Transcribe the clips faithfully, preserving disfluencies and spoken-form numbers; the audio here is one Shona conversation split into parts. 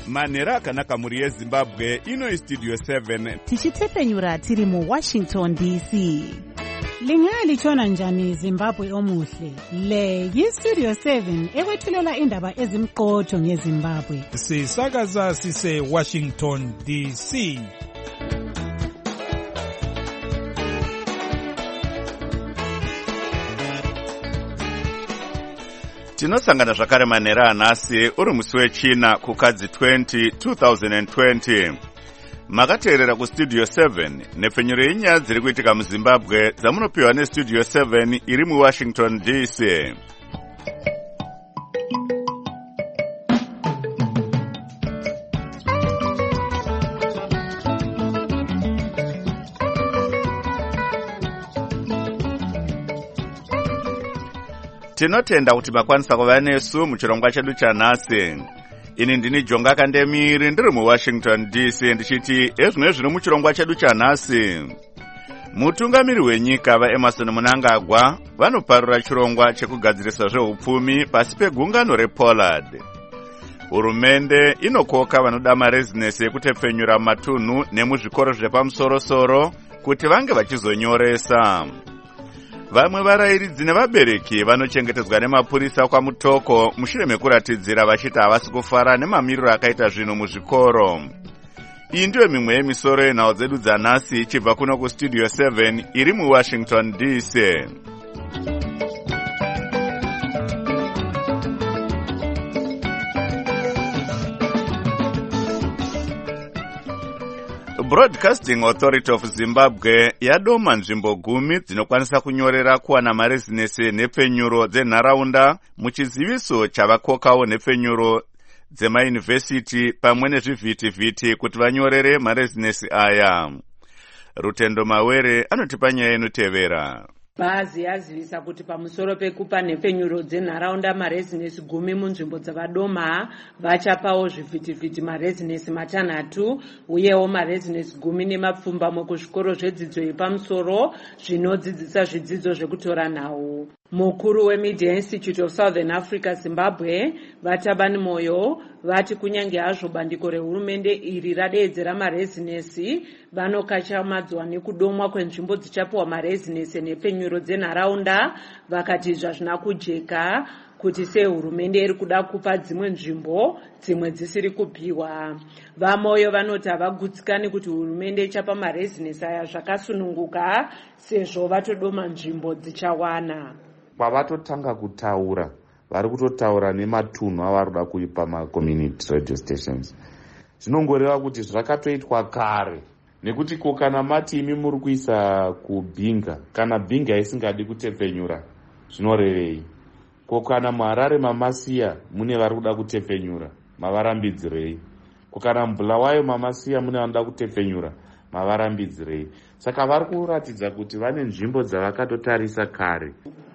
manhero akanaka mhuri yezimbabwe. Ino istudio seven tichitefenyura tiri muwashington D C. Lingalitshona njani Zimbabwe omuhle? Le yistudio seven ekwethulela indaba ezimqotho ngeZimbabwe. Sisakaza sise Washington D C. tinosangana zvakare manhero anhasi uri musi wechina kukadzi twenty twenty twenty. Makateerera kustudio seven nepfenyuro yenyaya dziri kuitika muZimbabwe dzamunopiwa nestudio seven iri muWashington D C. Tinotenda kuti makwanisa kuva nesu muchirongwa chedu chanhasi. Ini ndini Jonga Kandemiri ndiri muWashington D C ndichiti ezvino zvino muchirongwa chedu chanhasi. Mutungamiri wenyika vaEmerson Mnangagwa vanoparura chirongwa chekugadzirisa zveupfumi pasi pegungano rePollard. Hurumende inokoka vanoda marezinesi ekutepfenyura matunhu nemuzvikoro zvepamusoro-soro kuti vange vachizonyoresa. Vamwe varairidzi nevabereki vanochengetedzwa nemapurisa kwamutoko mushure mekuratidzira vachiti havasi kufara nemamiriro akaita zvinhu muzvikoro. Iyi ndiyo mimwe yemisoro yenhau dzedu dzanhasi ichibva kuno kustudio seven iri muWashington D C. Broadcasting Authority of Zimbabwe yadoma nzvimbo gumi dzinokwanisa kunyorera kuwana marezinesi nepfenyuro dzenharaunda muchiziviso chavakokawo nepfenyuro dzemaYunivhesiti pamwe nezvivhitivhiti kuti vanyorere marezinesi aya. Rutendo Mawere anotipa nyaya inotevera. Bazi yazivisa kuti pamusoro pekupa nepfenyuro dzenharaunda marezinesi gumi munzvimbo dzavadoma vachapawo zvivhitivhiti marezinesi matanhatu uyewo marezinesi gumi nemapfumbamwe kuzvikoro zvedzidzo yepamusoro zvinodzidzisa zvidzidzo zvekutora nhau. Mukuru weMedia Institute of Southern Africa Zimbabwe Vatabani Moyo vati kunyange hazvo bandiko rehurumende iri radeedzera marezinesi vanokachamadzwa nekudomwa kwenzvimbo dzichapiwa marezinesi nepfenyuro dzenharaunda vakati zvazvina kujeka kuti sehurumende iri kuda kupa dzimwe nzvimbo dzimwe dzisiri kupiwa. Vamoyo vanoti havagutsikani kuti hurumende ichapa marezinesi aya zvakasununguka sezvo vatodoma nzvimbo dzichawana. Pavatotanga kutaura vari kutotaura nematunhu avari kuda kuipa macommunity radio stations. Zvinongoreva kuti zvakatoitwa kare nekuti ko kana mati imi muri kuisa kubhinga kana bhinga isingadi kutepfenyura zvinorevei? Ko kana muHarare mamasiya mune vari kuda kutepfenyura mavarambidzirei? Ko kana muBulawayo mamasiya mune vanoda kutepfenyura mavarambidzirei? Saka vari kuratidza kuti vane nzvimbo dzavakatotarisa kare.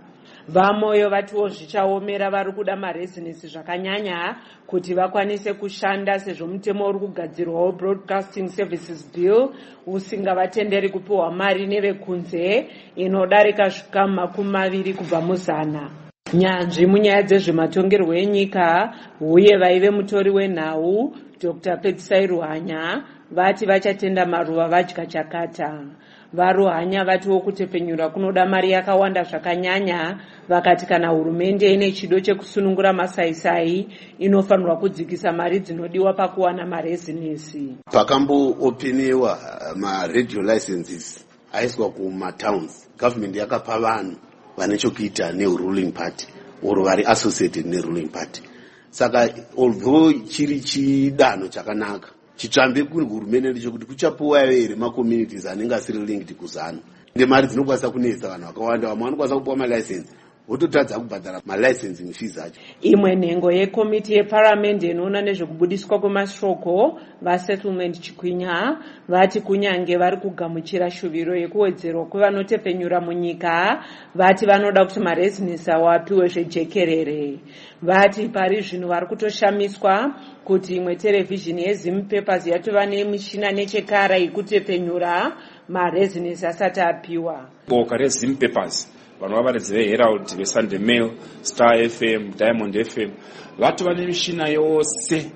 Vamoyo vatiwo zvichaomera vari kuda marezinesi zvakanyanya kuti vakwanise kushanda sezvo mutemo uri kugadzirwawo Broadcasting Services Bill usingavatenderi kupiwa mari nevekunze inodarika zvikamu makumi maviri kubva muzana. Nyanzvi munyaya dzezvematongerwo enyika uye vaive mutori wenhau Doctor Petsai Ruhanya vati vachatenda maruva vadya chakata. Varuhanya vatiwo kutepfenyura kunoda mari yakawanda zvakanyanya vakati kana hurumende ine chido chekusunungura masaisai inofanirwa kudzikisa mari dzinodiwa pakuwana marezinesi. Pakamboopeniwa maradio licenses aiswa kumatowns, government yakapa vanhu vane chokuita neruling party oro vari associated neruling party. Saka although chiri chidanho chakanaka chitsvambe kuri hurumende ndechekuti kuchapiwawo here macommunities anenge asiri linked kuzana. Mari dzinokwanisa kunetsa vanhu vakawanda, vamwe vanokwanisa kupiwa malicense vototadza kubhadhara malicensing fees acho. Imwe nhengo yekomiti yeparamende inoona nezvekubudiswa kwemashoko vasettlement Chikwinya vati kunyange vari kugamuchira shuviro yekuwedzerwa kwevanotepfenyura munyika vati vanoda kuti marezinesi avo apiwe zvejekerere. Vati pari zvino vari kutoshamiswa kuti imwe televhizhini yeZim Papers yatova nemishina nechekara yekutepfenyura marezinesi asati apiwa. Boka reZim Papers vanhu vavaredzi veHerald, veSunday Mail, Star F M, Diamond F M vatova nemishina yose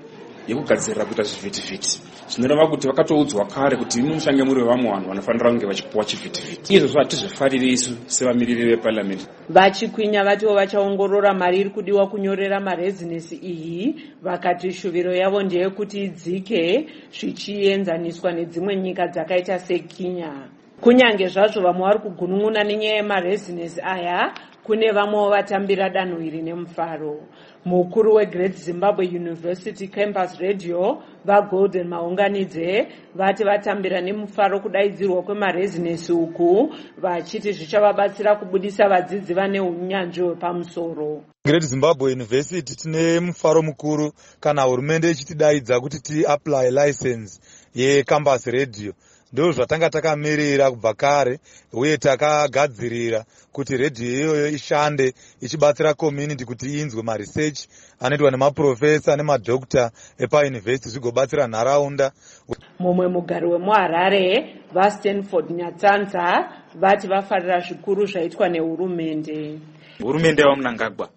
yekugadzirira kuita zvivhitivhiti, zvinoreva kuti vakatoudzwa kare kuti imi muchange muri vamwe vanhu vanofanira kunge vachipuwa chivhitivhiti. Izvozvo hatizvifariri isu sevamiriri veparliament. Vachikwinya vatiwo vachaongorora mari iri kudiwa kunyorera marezinesi iyi, vakati shuviro yavo ndeyekuti idzike zvichienzaniswa nedzimwe nyika dzakaita seKenya. Kunyange zvazvo vamwe vari kugunun'una nenyaya yemarezinesi aya, kune vamwewo vatambira danho iri nemufaro. Mukuru weGreat Zimbabwe University Campus Radio vaGolden Maunganidze vati vatambira nemufaro kudaidzirwa kwemarezinesi uku, vachiti zvichavabatsira kubudisa vadzidzi vane unyanzvi hwepamusoro. Great Zimbabwe University tine mufaro mukuru kana hurumende ichitidaidza kuti ti apply license yeCampus Radio. Ndo zvatanga takamirira kubva kare uye takagadzirira kuti radio iyoyo ishande ichibatsira community kuti inzwe maresearch anoitwa nemaprofesa nemadokta epauniversity zvigobatsira nharaunda. Mumwe mugari wemuHarare vaStanford Nyatsanza vati vafarira zvikuru zvaitwa nehurumende. Hurumende yaMnangagwa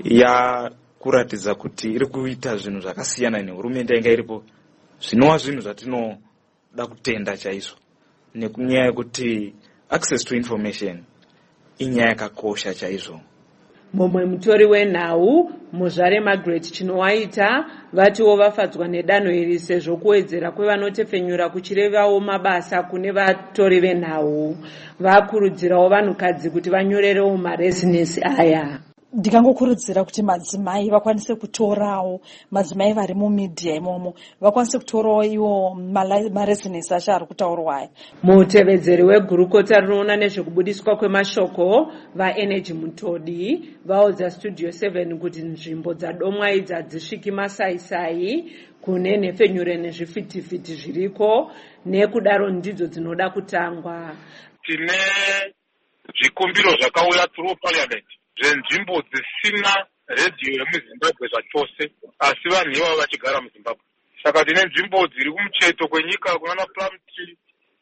yakuratidza kuti iri kuita zvinhu zvakasiyana nehurumende yanga iripo, zvinova zvinhu zvatino da kutenda chaizvo, nekunyaya yekuti access to information inyaya yakakosha chaizvo. Mumwe mutori wenhau muzvare Margaret Chinowaita vatiwo vafadzwa nedanho iri sezvo kuwedzera kwevanotepfenyura kuchirevawo mabasa kune vatori venhau. Vakurudzirawo vanhukadzi kuti vanyorerewo marezinesi aya. Ndikangokurudzira kuti madzimai vakwanise kutorawo, madzimai vari mumedia imomo vakwanise kutorawo iwo marezinesi acho ari kutaurwa aya. Mutevedzeri wegurukota rinoona nezvekubudiswa kwemashoko vaEnergy Mutodi vaudza Studio seven kuti nzvimbo dzadomwa idzi hadzisviki masaisai kune nhefenyuro nezvifhitivhiti zviriko, nekudaro ndidzo dzinoda kutangwa. Tine zvikumbiro zvakauya through parliament zvenzvimbo dzisina radio yemuZimbabwe zvachose, asi vanhu ivavo vachigara muZimbabwe. Saka tine nzvimbo dziri kumucheto kwenyika kunana Plumtree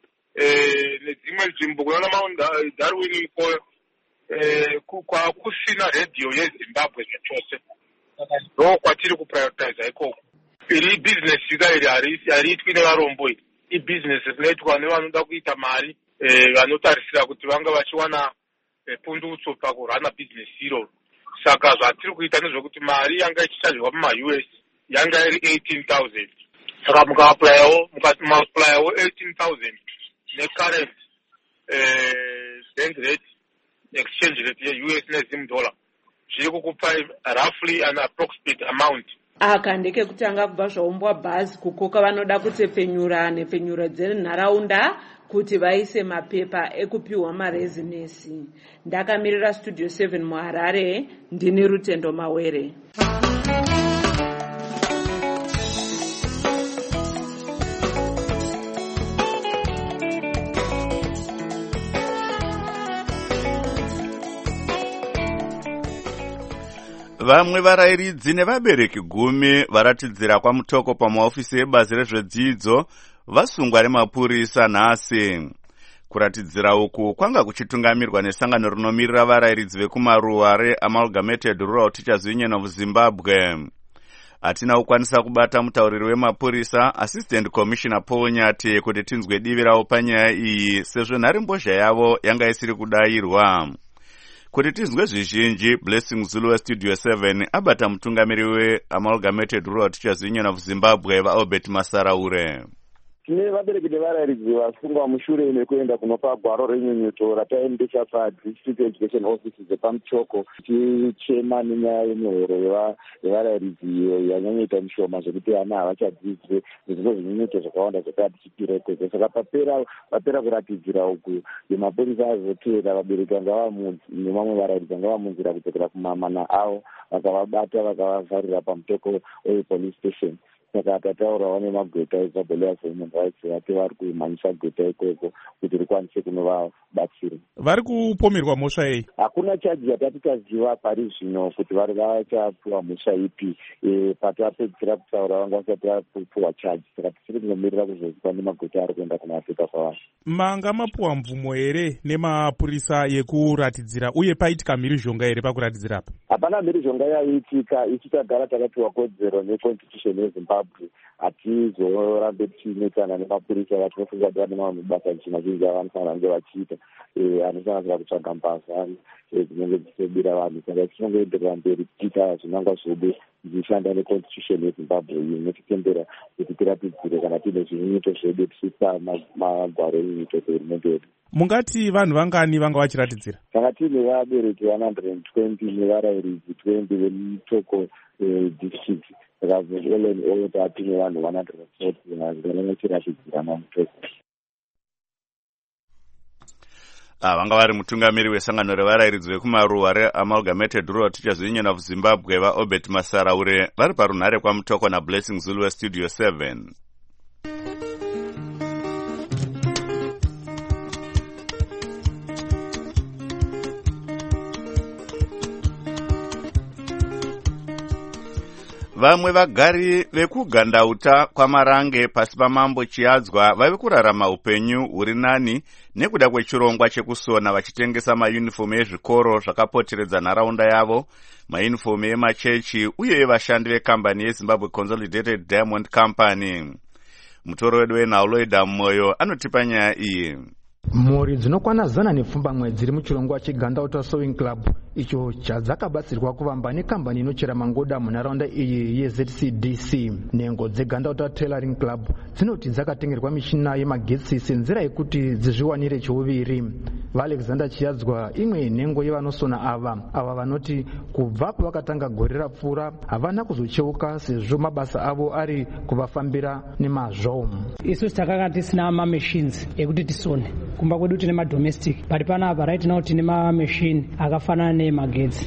eh, nedzimwe nzvimbo kunana Mount Darwin iko eh, kusina radio yeZimbabwe zvachose. Ndo kwatiri kuprioritize ikoko. Iri business ika iri hariitwi nevarombo, iri ibusiness rinoitwa nevanoda kuita mari, eh, vanotarisira kuti vanga vachiwana pundutso pakurana business iro. Saka zvatiri kuita nezvekuti mari yanga ichichajwa muma-U S yanga iri eighteen thousand. Saka muka-applyawo muka-applyawo eighteen thousand ne-current eh, bank rate, exchange rate ye-U S ne-Zim dollar, zviri kukupa roughly an approximate amount. Aka ndekekutanga kubva zvaumbwa bhazi kukoka vanoda kutepfenyura nhefenyuro dzenharaunda kuti vaise mapepa ekupiwa marezinesi. Ndakamirira Studio seven muHarare, ndini Rutendo Mawere. Vamwe varairidzi nevabereki gumi varatidzira kwamutoko pamaofisi ebazi rezvedzidzo vasungwa nemapurisa nhasi. Kuratidzira uku kwanga kuchitungamirwa nesangano rinomirira varairidzi vekumaruwa reAmalgamated Rural Teachers Union of Zimbabwe. Hatina kukwanisa kubata mutauriri wemapurisa Assistant Commissioner Paul Nyati kuti tinzwe divi ravo panyaya iyi, sezvo nharembozha yavo yanga isiri kudairwa. Kuti tinzwe zvizhinji, Blessing Zulu weStudio seven abata mutungamiri weAmalgamated Rural Teachers Union of Zimbabwe vaAlbert Masaraure. Tine vabereki nevarairidzi vasungwa mushure mekuenda kunopa gwaro renyunyuto rataendesa paDistrict Education Offices dzepaMutoko, tichema nenyaya yemihoro yevarairidzi iyo yanyanyoita mishoma zvekuti vana havachadzidzi nezvimwe zvinyunyuto zvakawanda zvakati chipirekweze. Saka papera papera kuratidzira uku yemapurisa azotevera, vabereki vanga vamunzi nemamwe varairidzi vanga vamunzira kudzokera kumamana avo, vakavabata vakavavharira paMutoko Police Station. Saka tataurawo nemagweta eZabelea Human Rights vati vari kumhanyisa gweta ikoko kuti rikwanise kunovabatsira. Vari kupomerwa mhosva yei? Hakuna chaji yatati taziva pari zvino kuti vari vachapiwa mhosva ipi. E, patapedzisira kutaura vanga vasati vapiwa chaji, saka tisiri kunomirira kuzoziva nemagweta ari kuenda kunoapika kwavari. Manga mapiwa mvumo here nemapurisa yekuratidzira, uye paitika mhirizhonga here pakuratidzira apa? Hapana mhirizhonga yaiitika, isu tagara takapiwa kodzero neconstitution yeZimbabwe Zimbabwe hatizorambe tichiinetsana nemapurisa vatinofunga kuti vane mamwe mabasa mazhinji avanofanira kunge vachiita anosanganisira kutsvaga mbavha dzinenge dzichibira vanhu. Saka tinongoenderera mberi tichiita zvinangwa zvedu tichishanda neconstitution yezimbabwe iyi nechitendera kuti tiratidzire kana tiine zvinyito zvedu tichiisa magwaro enyito dzehurumende yedu. Mungati vanhu vangani vanga vachiratidzira? Tanga tiine vabereki one hundred twenty nevarairidzi twenty vemutoko district. Saka all in all tatine vanhu one hundred forty vanenge vachiratidzira mamutoko. Ah, vanga vari mutungamiri wesangano revarairidzi vekumaruwa reamalgamated rural teachers union of Zimbabwe vaobert Masaraure vari parunhare kwamutoko nablessing Zulu studio seven. Vamwe vagari vekugandauta kwamarange pasi pamambo Chiadzwa vave kurarama upenyu huri nani nekuda kwechirongwa chekusona vachitengesa mayunifomu ezvikoro zvakapoteredza nharaunda yavo, mayunifomu emachechi uye evashandi vekambani yeZimbabwe Consolidated Diamond Company. Mutoro wedu weNauloida Moyo anotipa nyaya iyi. Mhuri dzinokwana zana nepfumbamwe dziri muchirongwa chegandauta sewing club icho chadzakabatsirwa kuvamba nekambani inochera mangoda munharaunda iyi yeZ C D C. Nhengo dzegandauta tailoring club dzinoti dzakatengerwa mishina yemagetsi senzira yekuti dzizviwanire chiuviri. VaAlexander Chiadzwa imwe nhengo yevanosona ava ava vanoti kubva pavakatanga gore rapfuura havana kuzocheuka sezvo mabasa avo ari kuvafambira nemazvo. Isusu takanga tisina mamachines ekuti tisone kumba kwedu tine madomestic but panapa right now tine mamachine akafanana nemagetsi.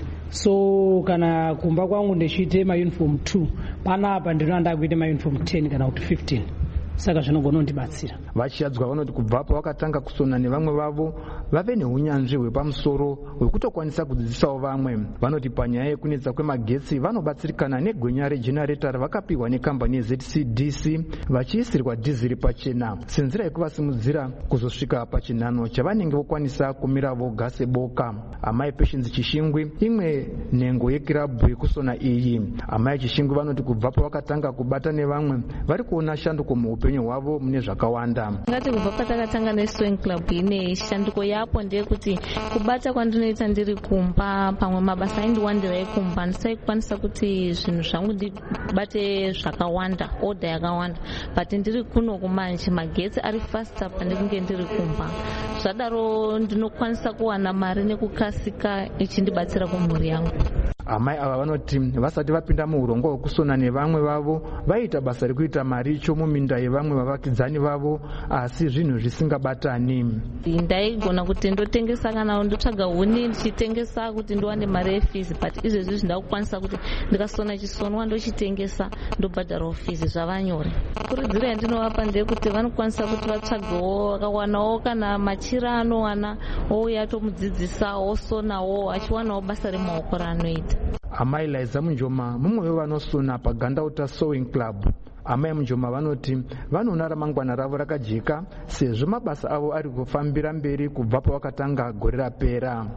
So kana kumba kwangu ndichiite mauniform two panapa ndinoanda kuite mauniform ten kana kuti fifteen. Saka zvinogona kundibatsira. Vachiadzwa vanoti kubva pavakatanga kusona nevamwe vavo vave neunyanzvi hwepamusoro hwekutokwanisa kudzidzisawo vamwe. Vanoti panyaya yekunetsa kwemagetsi vanobatsirikana negwenya regenerator ravakapiwa nekambani yeZ C D C vachiisirwa dhiziri pachena senzira yekuvasimudzira kuzosvika pachinhano chavanenge vokwanisa kumira voga seboka. Amai Patience Chishingwi imwe nhengo yekirabhu yekusona iyi. Amai Chishingwi vanoti kubva pavakatanga kubata nevamwe vari kuona shanduko muupenyu hwavo mune zvakawanda. Ngati kubva patakatanga nesewing club ine shanduko yapo ndeyekuti kubata kwandinoita ndiri kumba pamwe mabasa aindiwandira ekumba ndisaikwanisa kuti zvinhu zvangu ndibate zvakawanda order yakawanda but ndiri kuno kumanje magetsi ari faster pandikunge ndiri kumba zvadaro ndinokwanisa kuwana mari nekukasika ichindibatsira kumhuri yangu. Amai ava vanoti vasati vapinda muurongwa hwekusona nevamwe vavo vaita basa rekuita maricho muminda yevamwe vavakidzani vavo asi zvinhu zvisingabatani. Ndaigona kuti ndotengesa kana ndotsvaga huni ndichitengesa kuti ndiwane mari yefizi but izvezvi zvindakukwanisa kuti ndikasona chisonwa ndochitengesa ndobhadharawo fizi zvava nyore. Kurudziro yandinovapa ndeyekuti vanokwanisa kuti vatsvagewo vakawanawo kana machira anowana ouya tomudzidzisa osonawo achiwanawo basa remaoko raanoita. Amai Liza Munjoma mumwe wevanosona pagandauta sewing club. Amai Munjoma vanoti vanoona ramangwana ravo rakajeka sezvo mabasa avo ari kufambira mberi kubva pavakatanga gore rapera.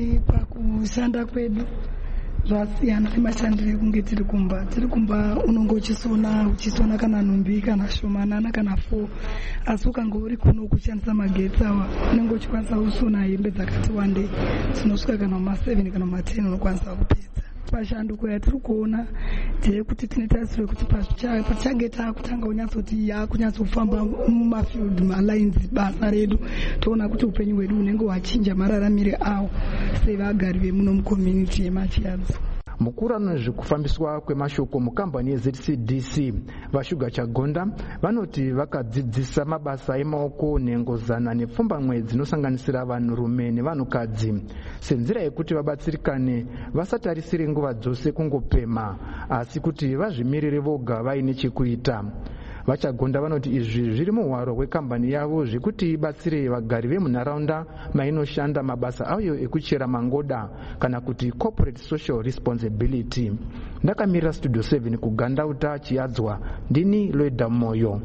Pakushanda kwedu zvasiyana nemashandiro ekunge tiri kumba. Tiri kumba unonge uchisona uchisona kana nhumbi kana shomanana kana four asi ukange uri kuno kushandisa magetsi awa unenge uchikwanisa kusona hembe dzakati wandei dzinosvika kana ma seven kana ma ten unokwanisa kupedza. Pashanduko yatiri kuona ndeyekuti tine tarisiro kuti pachange taakutanga unyatsoti yakunyatsofamba mumafield malines basa redu toona kuti upenyu hwedu unenge hwachinja mararamire awo sevagari vemuno mucommunity yemachiadzi. Mukuru anozvikufambiswa kwemashoko mukambani yeZ C D C vaShuga Chagonda vanoti vakadzidzisa mabasa emaoko nhengo zana nepfumbamwe dzinosanganisira vanhurume nevanhukadzi senzira yekuti vabatsirikane vasatarisire nguva dzose kungopema asi kuti vazvimirire voga vaine chekuita. Vachagonda vanoti izvi zviri muhwaro hwekambani yavo zvekuti ibatsire vagari vemunharaunda mainoshanda mabasa ayo ekuchera mangoda kana kuti corporate social responsibility. Ndakamirira studio seven kugandauta Chiadzwa ndini Loida Moyo.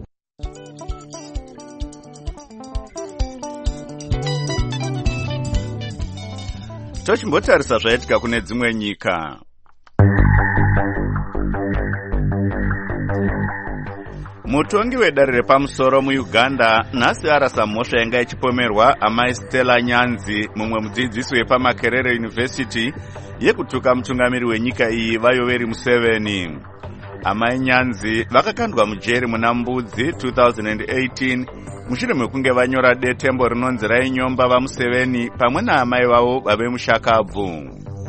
Tochimbotarisa zvaitika kune dzimwe nyika. Mutongi wedare repamusoro muUganda nhasi arasa mhosva yanga ichipomerwa amai Stella Nyanzi, mumwe mudzidzisi wepaMakerere University, yekutuka mutungamiri wenyika iyi vaYoweri Museveni. Amai Nyanzi vakakandwa mujeri muna Mbudzi two thousand eighteen mushure mekunge vanyora detembo rinonzi rainyomba vaMuseveni pamwe naamai vavo vavemushakabvu.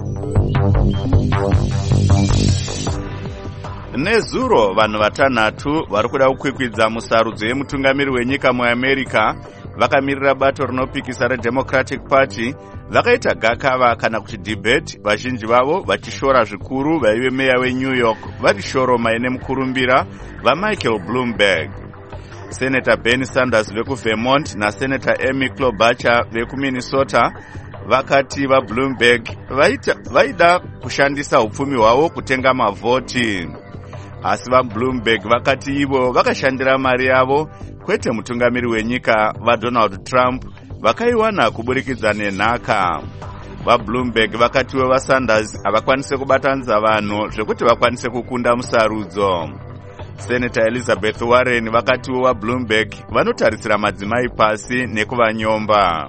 Nezuro vanhu vatanhatu vari kuda kukwikwidza musarudzo yemutungamiri wenyika muAmerica vakamirira bato rinopikisa reDemocratic Party vakaita gakava kana kuti debate, vazhinji vavo vachishora zvikuru vaive meya weNew York vari shoro maine mukurumbira vaMichael Bloomberg. Senator Bernie Sanders vekuVermont naSenator Amy Klobuchar vekuMinnesota vakati vaBloomberg vaida kushandisa upfumi hwavo kutenga mavhoti. Asi vaBloomberg vakati ivo vakashandira mari yavo kwete mutungamiri wenyika vaDonald Trump vakaiwana kuburikidza nenhaka. VaBloomberg vakatiwo vaSanders havakwanise kubatanidza vanhu zvekuti vakwanise kukunda musarudzo. Senator Elizabeth Warren vakatiwo vaBloomberg vanotarisira madzimai pasi nekuvanyomba.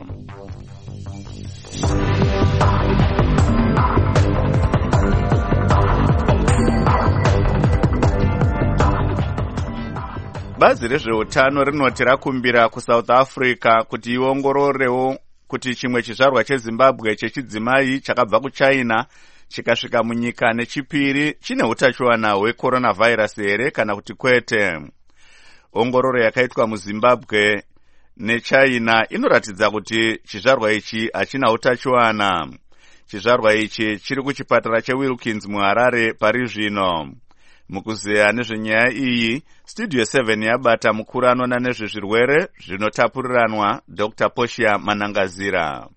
Bazi rezveutano rinoti rakumbira kuSouth Africa kuti iongororewo kuti chimwe chizvarwa cheZimbabwe chechidzimai chakabva kuChina chikasvika munyika nechipiri chine utachiwana hwecoronavirus here kana kuti kwete. Ongororo yakaitwa muZimbabwe neChina inoratidza kuti chizvarwa ichi hachina utachiwana. Chizvarwa ichi chiri kuchipatara cheWilkins muHarare pari zvino. Mukuzeya nezvenyaya iyi, Studio seven yabata mukuru anoona nezvezvirwere zvinotapuriranwa Doctor Portia Manangazira.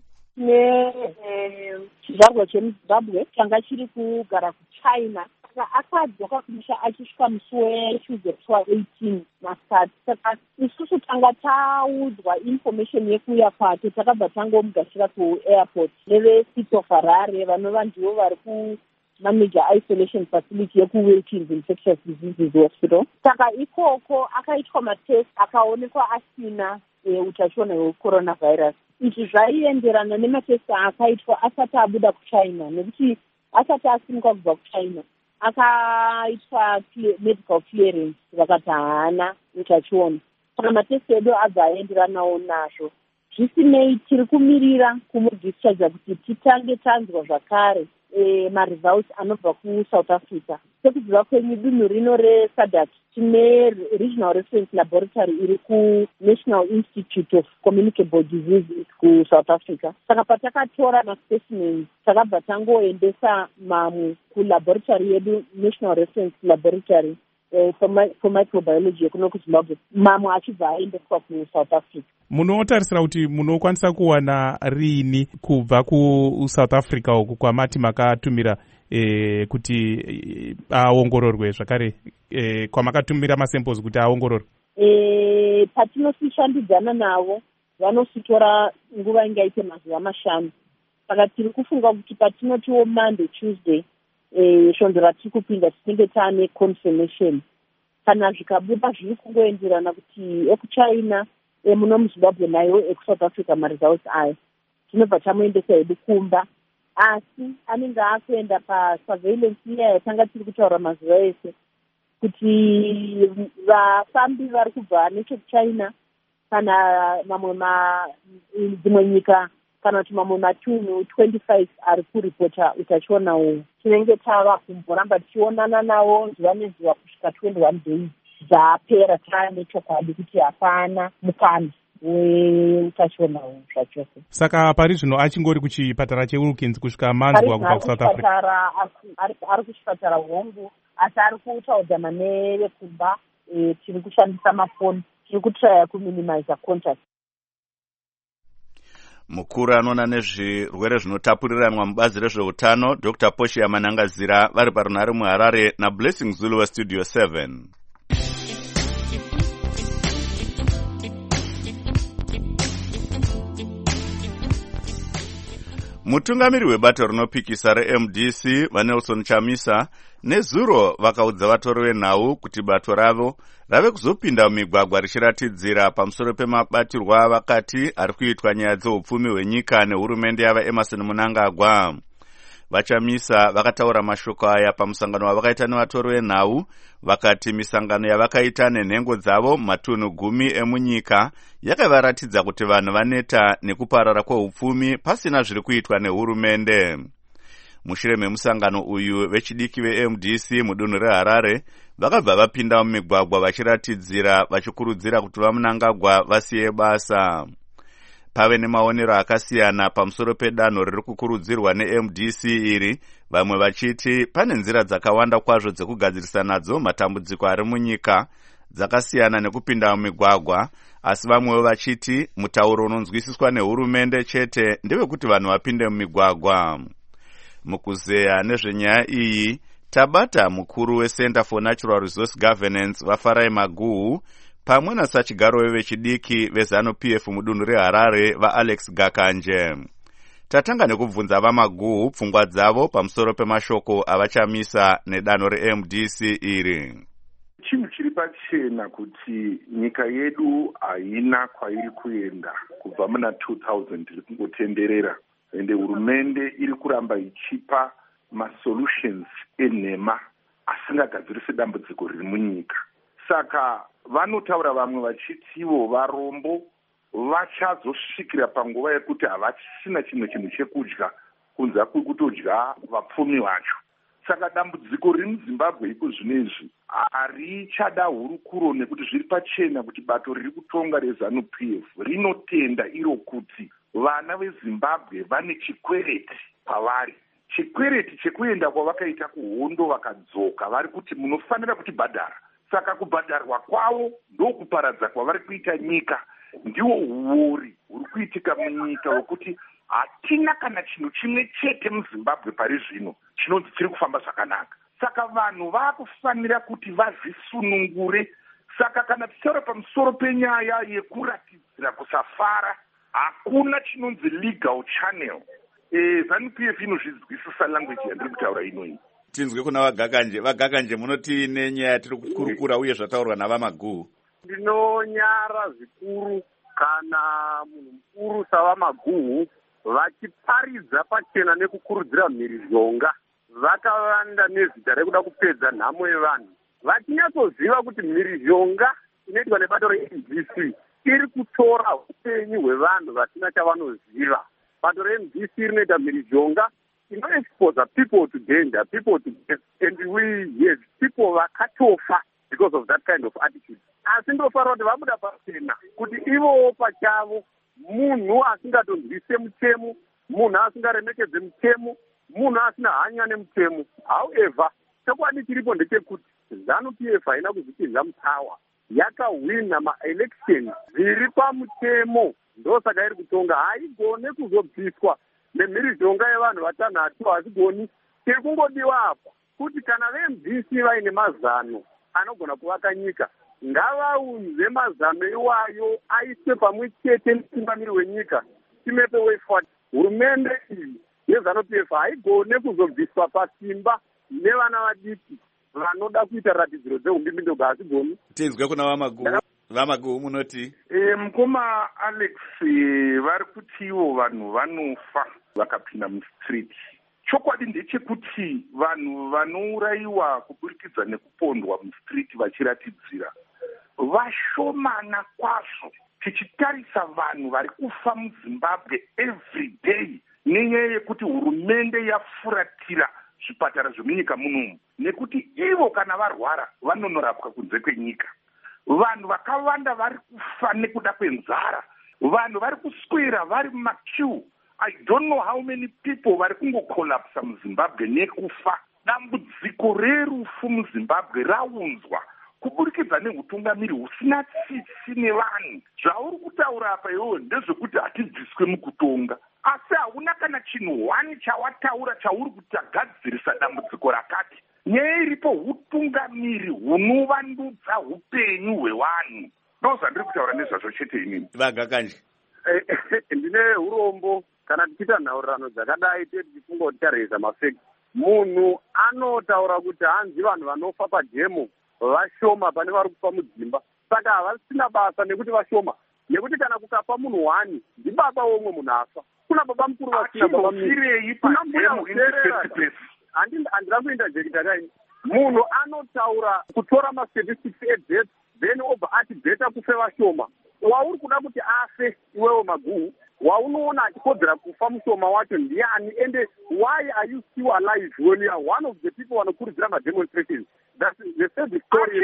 Chizvarwa chemuZimbabwe changa chiri kugara kuChina akadzoka kumusha achisvika musi weTuesday eighteen masikati. Saka isusu tanga taudzwa information yekuuya kwacho takabva tangomugashira kuairport nevecity of Harare vanova ndivo vari ku major isolation facility yekuWilkins Infectious Diseases Hospital. Saka ikoko akaitwa matest akaonekwa asina e, utachiona hwecoronavirus. Ichi zvaienderana nematest akaitwa asati abuda kuChina nekuti asati asimuka kubva kuChina akaitwa medical clearance vakati haana utachiona. Saka matest edu abva aenderanawo nazvo. Zvisinei tiri kumirira kumudischarge kuti titange tanzwa zvakare E, ma-results anobva kuSouth Africa. Sekudziva kwenyu dunhu rino reSADC tine Regional Reference Laboratory iri kuNational Institute of Communicable Diseases kuSouth Africa. Saka patakatora ma-specimens takabva tangoendesa mamwe kulaboratory yedu National Reference Laboratory eh, for, my, for microbiology yekuno kuZimbabwe, mamwe achibva aendeswa kuSouth Africa. Munotarisira kuti munokwanisa kuwana rini kubva kuSouth Africa uku kwamati makatumira e, kuti e, aongororwe zvakare e, kwamakatumira masamples kuti aongororwe? E, patinosishandidzana navo vanositora nguva ingaite mazuva mashanu. Saka tiri kufunga kuti patinotiwo Monday Tuesday e, svondo ratiri kupinda tinenge taane confirmation. Kana zvikabuda zviri kungoenderana kuti ekuChina E, muno muZimbabwe nayo ekuSouth Africa ma-results ayo tinobva tamuendesa hedu kumba, asi anenge akuenda pasurveillance iya yatanga tiri kutaura mazuva ese kuti vafambi vari kubva nechekuChina kana mamwe dzimwe nyika kana kuti mamwe matunhu twenty-five ari kuripota utachiona uhu tinenge tava kumboramba tichionana navo zuva nezuva kusvika twenty-one days dzapera taane chokwadi kuti hapana mukana weutachiona uhu zvachose. Saka pari zvino achingori kuchipatara cheWilkins kusvika manzwa kubva kuSouth Africa? Ari kuchipatara hongu asi ari kutauridzana nevekumba. E, tiri kushandisa mafoni, tiri kutraya kuminimiza contact. Mukuru anoona nezvirwere zvinotapuriranwa mubazi rezveutano Doctor Portia Manangazira vari parunhare muHarare naBlessing Zulu weStudio seven. Mutungamiri webato rinopikisa reM D C vaNelson Chamisa nezuro vakaudza vatori venhau kuti bato ravo rave kuzopinda mumigwagwa richiratidzira pamusoro pemabatirwa avakati ari kuitwa nyaya dzeupfumi hwenyika nehurumende yavaEmerson Mnangagwa. VaChamisa vakataura mashoko aya pamusangano wavakaita nevatori venhau, vakati misangano yavakaita nenhengo dzavo matunhu gumi emunyika yakavaratidza kuti vanhu vaneta nekuparara kweupfumi pasina zviri kuitwa nehurumende. Mushure memusangano uyu, vechidiki veM D C mudunhu reHarare vakabva vapinda mumigwagwa vachiratidzira vachikurudzira kuti vaMnangagwa vasiye basa. Pave nemaonero akasiyana pamusoro pedanho riri kukurudzirwa neM D C iri, vamwe vachiti pane nzira dzakawanda kwazvo dzekugadzirisa nadzo matambudziko ari munyika dzakasiyana nekupinda mumigwagwa, asi vamwewo vachiti mutauro unonzwisiswa nehurumende chete ndevekuti vanhu vapinde mumigwagwa. Mukuzeya nezvenyaya iyi tabata mukuru weCenter for Natural Resource Governance vaFarai Maguhu pamwe nasachigaro vevechidiki veZANU-P F mudunhu reHarare vaAlex Gakanje. Tatanga nekubvunza vaMaguhu pfungwa dzavo pamusoro pemashoko avaChamisa nedanho reM D C iri. Chinhu chiri pachena kuti nyika yedu haina kwairi kuenda kubva muna two thousand iri kungotenderera, ende hurumende iri kuramba ichipa masolutions enhema asingagadzirise dambudziko riri munyika. Saka vanotaura vamwe vachitivo varombo vachazosvikira panguva yekuti havasina chimwe chinhu chekudya kunze kwekutodya vapfumi vacho. Saka dambudziko riri muZimbabwe iko zvinezvi harichada hurukuro nekuti zviri pachena kuti bato riri kutonga reZANU-P F rinotenda iro kuti vana veZimbabwe vane chikwereti pavari. Chikwereti chekuenda kwavakaita kuhondo vakadzoka vari kuti munofanira kutibhadhara. Saka kubhadharwa kwavo ndokuparadza kwavari kuita nyika, ndiwo uori huri kuitika munyika wekuti hatina kana chinhu chimwe chete muZimbabwe pari zvino chinonzi chiri kufamba zvakanaka. Saka vanhu vakufanira kuti vazvisunungure. Saka kana tichitaura pamusoro penyaya yekuratidzira kusafara, hakuna chinonzi legal channel. E, ZANU-P F inozvizwisisa language yandiri kutaura inoyi. Tinzwe kuna vaGakanje. VaGakanje munoti nenyaya tiri kukurukura uye zvataurwa navaMaguhu. Ndinonyara zvikuru kana munhu mukuru savaMaguhu vachiparidza pachena nekukurudzira mhirizhonga vakavanda nezita rekuda kupedza nhamo yevanhu, vachinyatsoziva kuti mhirizhonga inoitwa nebato reM D C iri kutora upenyu hwevanhu vasina chavanoziva. Bato reM D C rinoita mhirizhonga inoexpose people to danger, people to death, and we yes, people vakatofa because of that kind of attitude. Asi ndofanira kuti vabuda pachena kuti ivowo pachavo munhu asingatonzwise mutemo, munhu asingaremekedze mutemo, munhu asina hanya nemutemo. However, chokwadi chiripo ndechekuti ZANU-P F haina kuzvipinza mutawa, yakahwina maelection zviri pamutemo, ndosaka iri kutonga. Haigone kuzobviswa nemhirizhonga yevanhu vatanhatu, hasigoni. Chiri kungodiwa apa kuti kana veM D C vaine mazano anogona kuvaka nyika, ngavaunze mazano iwayo aiswe pamwe chete mutungamiri wenyika, timepe way forward. Hurumende iyi yeZANU-P F haigone kuzobviswa pasimba nevana vadiki vanoda kuita ratidziro dzehumbimbindoga, hasigoni. Tinzwe kuna vaMaguhu. VaMaguhu munoti? E, mukoma Alex, vari kutiwo vanhu vanofa vakapinda mustreet. Chokwadi ndechekuti vanhu vanourayiwa kuburikidza nekupondwa mustreet vachiratidzira vashomana kwazvo. Tichitarisa vanhu vari kufa muZimbabwe every day nenyaya yekuti hurumende yafuratira zvipatara zvemunyika munomu, nekuti ivo kana varwara vanonorapwa kunze kwenyika. Vanhu vakawanda vari kufa nekuda kwenzara, vanhu vari kuswera vari mumaqueue. I don't know how many people vari kungokolapsa muZimbabwe nekufa. Dambudziko rerufu muZimbabwe raunzwa kuburikidza neutungamiri husina tsitsi nevanhu. Zvauri kutaura apa iwewe ndezvekuti hatibviswe mukutonga, asi hauna kana chinhu wani chawataura chauri kuti tagadzirisa dambudziko rakati. Nyaya iripo utungamiri hunovandudza upenyu hwevanhu. Ndozvandiri kutaura nezvazvo chete inini. VaGakanje. Ndine urombo kana tichiita nhaurirano dzakadai tichifunga kuti tareza mafekti, munhu anotaura kuti hanzi vanhu vanofa padhemo vashoma pane vari kufa mudzimba, saka havasina basa nekuti vashoma, nekuti kana kukapa munhu wani ndibaba womwe munhu afa. Kuna baba mukuru vasina baba mukuru, kuna mbuya uterera. Handira kuenda jekitakaini, munhu anotaura kutora ma-statistics edeath then obva ati bheta kufe vashoma. Wauri kuda kuti afe iwewo Maguhu, waunoona achikodzera kufa mushoma wacho ndiani, ende why are you still alive when you are one of the people vanokurudzira ma-demonstrations? That's the same story.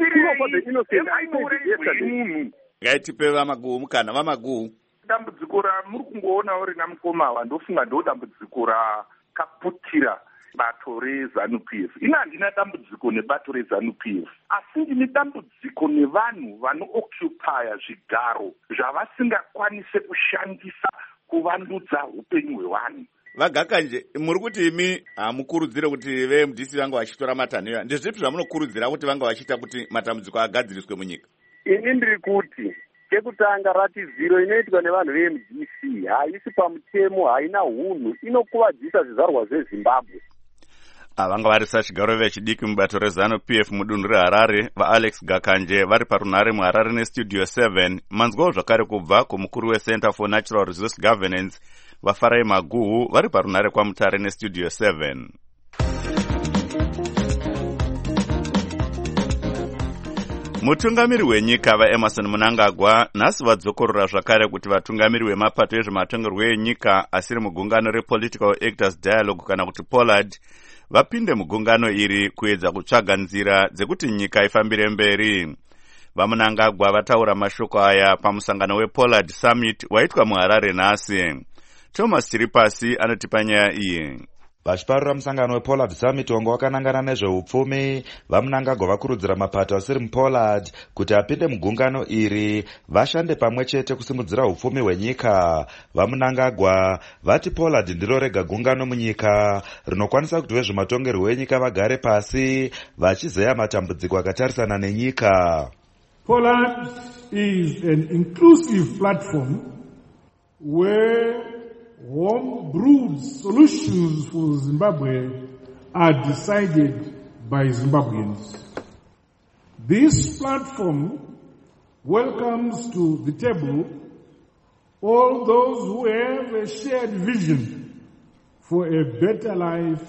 Ngaitipe vaMaguhu mukana vaMaguhu. Dambudziko ramuri kungoona uri namukoma wandofunga ndo dambudziko rakaputira bato reZANU-P F. Ina handina dambudziko nebato reZANU-P F, asi ndine dambudziko nevanhu vanoocupya zvigaro zvavasingakwanise kushandisa kuvandudza upenyu hwevanhu. Vagakanje, muri kuti imi hamukurudzire kuti veM D C vanga vachitora matanho. Ndezvipi zvamunokurudzira kuti vanga vachiita kuti matambudziko agadziriswe munyika? Ini ndiri kuti chekutanga ratiziro inoitwa nevanhu veM D C haisi pamutemo, haina hunhu, inokuvadzisa zvizvarwa zveZimbabwe. Vanga vari sachigaro vechidiki mubato reZANU-P F mudunhu reHarare, vaAlex Gakanje vari parunhare muHarare neStudio seven. Manzwawo zvakare kubva kumukuru weCenter for Natural Resource Governance vaFarai Maguhu vari parunhare kwaMutare neStudio seven. Mutungamiri wenyika vaEmerson Mnangagwa nhasi vadzokorora zvakare kuti vatungamiri vemapato ezvematongerwo enyika asiri mugungano rePolitical Actors Dialogue kana kuti POLAD vapinde mugungano iri kuedza kutsvaga nzira dzekuti nyika ifambire mberi. VaMnangagwa vataura mashoko aya pamusangano wePOLAD Summit waitwa muHarare nhasi. Thomas Tiripasi anotipa nyaya iyi. Vachiparura musangano wePOLAD Summit wanga wakanangana nezveupfumi, vaMnangagwa vakurudzira mapato asiri muPOLAD kuti apinde mugungano iri vashande pamwe chete kusimudzira upfumi hwenyika. VaMnangagwa vati POLAD ndiro rega gungano munyika rinokwanisa kuti vezvematongerwo enyika vagare pasi vachizeya matambudziko akatarisana nenyika. POLAD is an inclusive platform where home-brewed solutions for Zimbabwe are decided by Zimbabweans. This platform welcomes to the table all those who have a shared vision for a better life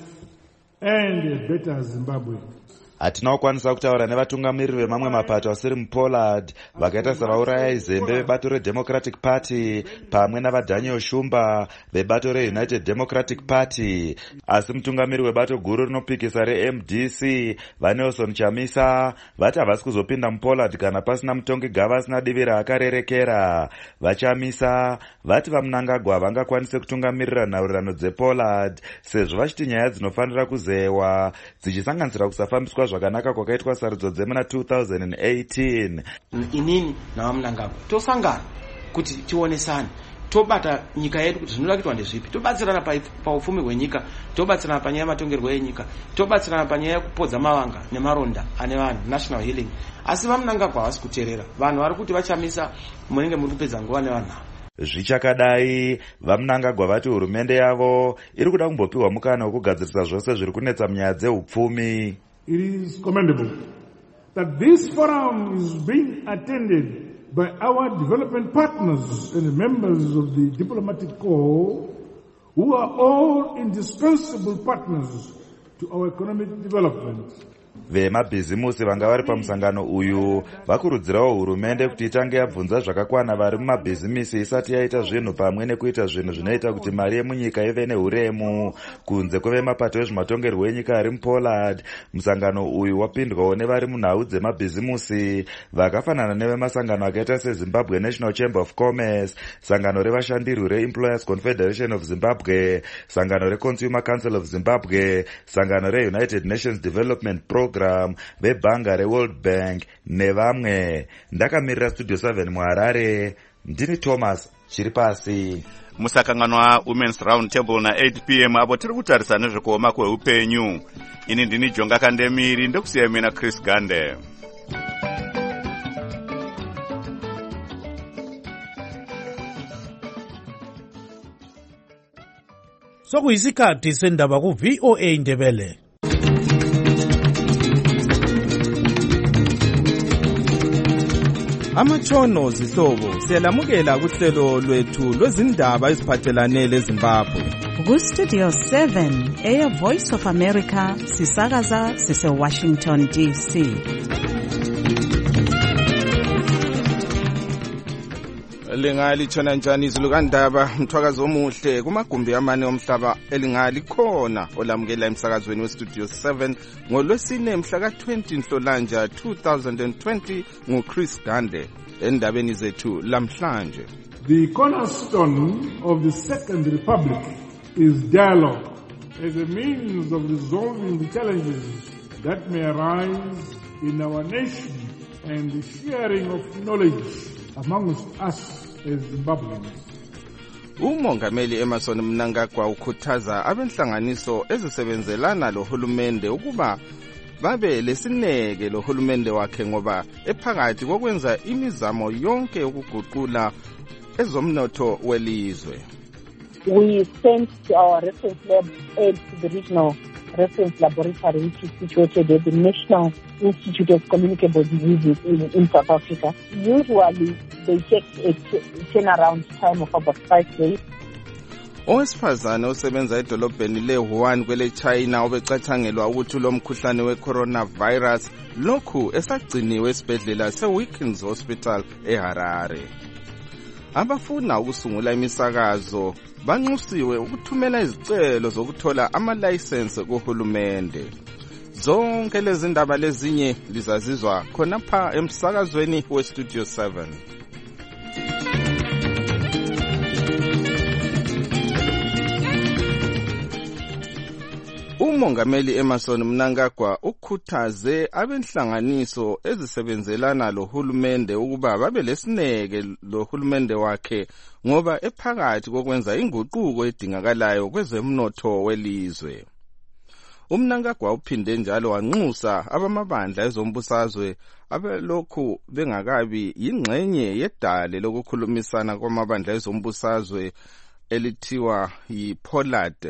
and a better Zimbabwe. Hatina kukwanisa kutaura nevatungamiriri vemamwe mapato asiri muPOLAD vakaita savaurayai zembe vebato reDemocratic Party pamwe navaDaniel Shumba vebato reUnited Democratic Party, asi mutungamiri webato guru rinopikisa reM D C vaNelson Chamisa vati havasi kuzopinda muPOLAD kana pasina mutongi gava asina divi raakarerekera. VaChamisa vati vaMnangagwa vangakwanise kutungamirira nhaurirano dzePOLAD sezvo vachiti nyaya dzinofanira kuzewa dzichisanganisira kusafambiswa zvakanaka kwakaitwa sarudzo dzemuna two thousand eighteen. Inini navaMnangagwa tosangana kuti tionesane, tobata nyika yedu kuti zvinoda kuitwa ndezvipi, tobatsirana paupfumi hwenyika, tobatsirana panyaya yematongerwo enyika, tobatsirana panyaya yekupodza mavanga nemaronda ane vanhu, national healing. Asi vaMnangagwa havasi kuteerera, vanhu vari kuti vachamisa munenge muri kupedza nguva nevanhu ava. Zvichakadai, vaMnangagwa vati hurumende yavo iri kuda kumbopiwa mukana wekugadzirisa zvose zviri kunetsa munyaya dzeupfumi. It is commendable that this forum is being attended by our development partners and members of the diplomatic corps, who are all indispensable partners to our economic development. Vemabhizimusi vanga vari pamusangano uyu vakurudzirawo hurumende kuti itange yabvunza zvakakwana vari mumabhizimisi isati yaita zvinhu pamwe nekuita zvinhu zvinoita kuti mari yemunyika ive neuremu. Kunze kwevemapato ezvematongerwo enyika ari muPOLAD, musangano uyu wapindwawo nevari munhau dzemabhizimusi vakafanana nevemasangano akaita seZimbabwe National Chamber of Commerce, sangano revashandiri reEmployers Confederation of Zimbabwe, sangano reConsumer Council of Zimbabwe, sangano reUnited Nations Development Program, vebhanga reWorld Bank nevamwe. Ndakamirira Studio seven muHarare, ndini Thomas Chiripasi. Musakangano waWomen's Round Table na eight p m apo tiri kutarisa nezvekuoma kweupenyu. Ini ndini Jonga Kandemiri, ndokusiya mina Chris Gande. sokuyisikhathi sendaba ku-V O A Ndebele. Amatshono zihlobo siyalamukela kuhlelo lwethu lwezindaba eziphathelane leZimbabwe. Ku-Studio seven, Air Voice of America, sisakaza sise-Washington D C. Lingali tshona njani izulu kandaba mthwakazi omuhle kumagumbi amane omhlaba elingali khona olamukela emsakazweni we-Studio seven ngolwesine mhla ka-twenty Nhlolanja two thousand twenty nguChris Gande endabeni zethu lamhlanje. The cornerstone of the Second Republic is dialogue as a means of resolving the challenges that may arise in our nation and the sharing of knowledge amongst us as Zimbabweans. Umongameli Emerson Mnangagwa ukhuthaza abenhlanganiso ezisebenzelana lohulumende ukuba babe lesineke lohulumende wakhe ngoba ephakathi kokwenza imizamo yonke ukuguqula ezomnotho welizwe. We sent our reference lab aid to the regional reference laboratory, which is situated at the National Institute of Communicable Diseases in, in South Africa. Usually, they take a turnaround time of about five days. Owesifazane osebenza edolobheni le-Wuhan kwele China obecathangelwa ukuthi lo mkhuhlane we-coronavirus lokhu esagciniwe esibhedlela se-Wilkins Hospital eHarare. Abafuna ukusungula imisakazo banxusiwe ukuthumela izicelo zokuthola ama-license kuhulumende. Zonke lezi ndaba lezinye lizazizwa khonapha emsakazweni we-Studio seven. Umongameli Emerson Mnangagwa ukhuthaze abenhlanganiso ezisebenzelana lohulumende ukuba babe lesineke lohulumende wakhe ngoba ephakathi kokwenza inguquko edingakalayo kwezemnotho welizwe. Umnangagwa uphinde njalo wanxusa abamabandla ezombusazwe abelokhu bengakabi yingxenye yedale lokukhulumisana kwamabandla ezombusazwe elithiwa yiPollard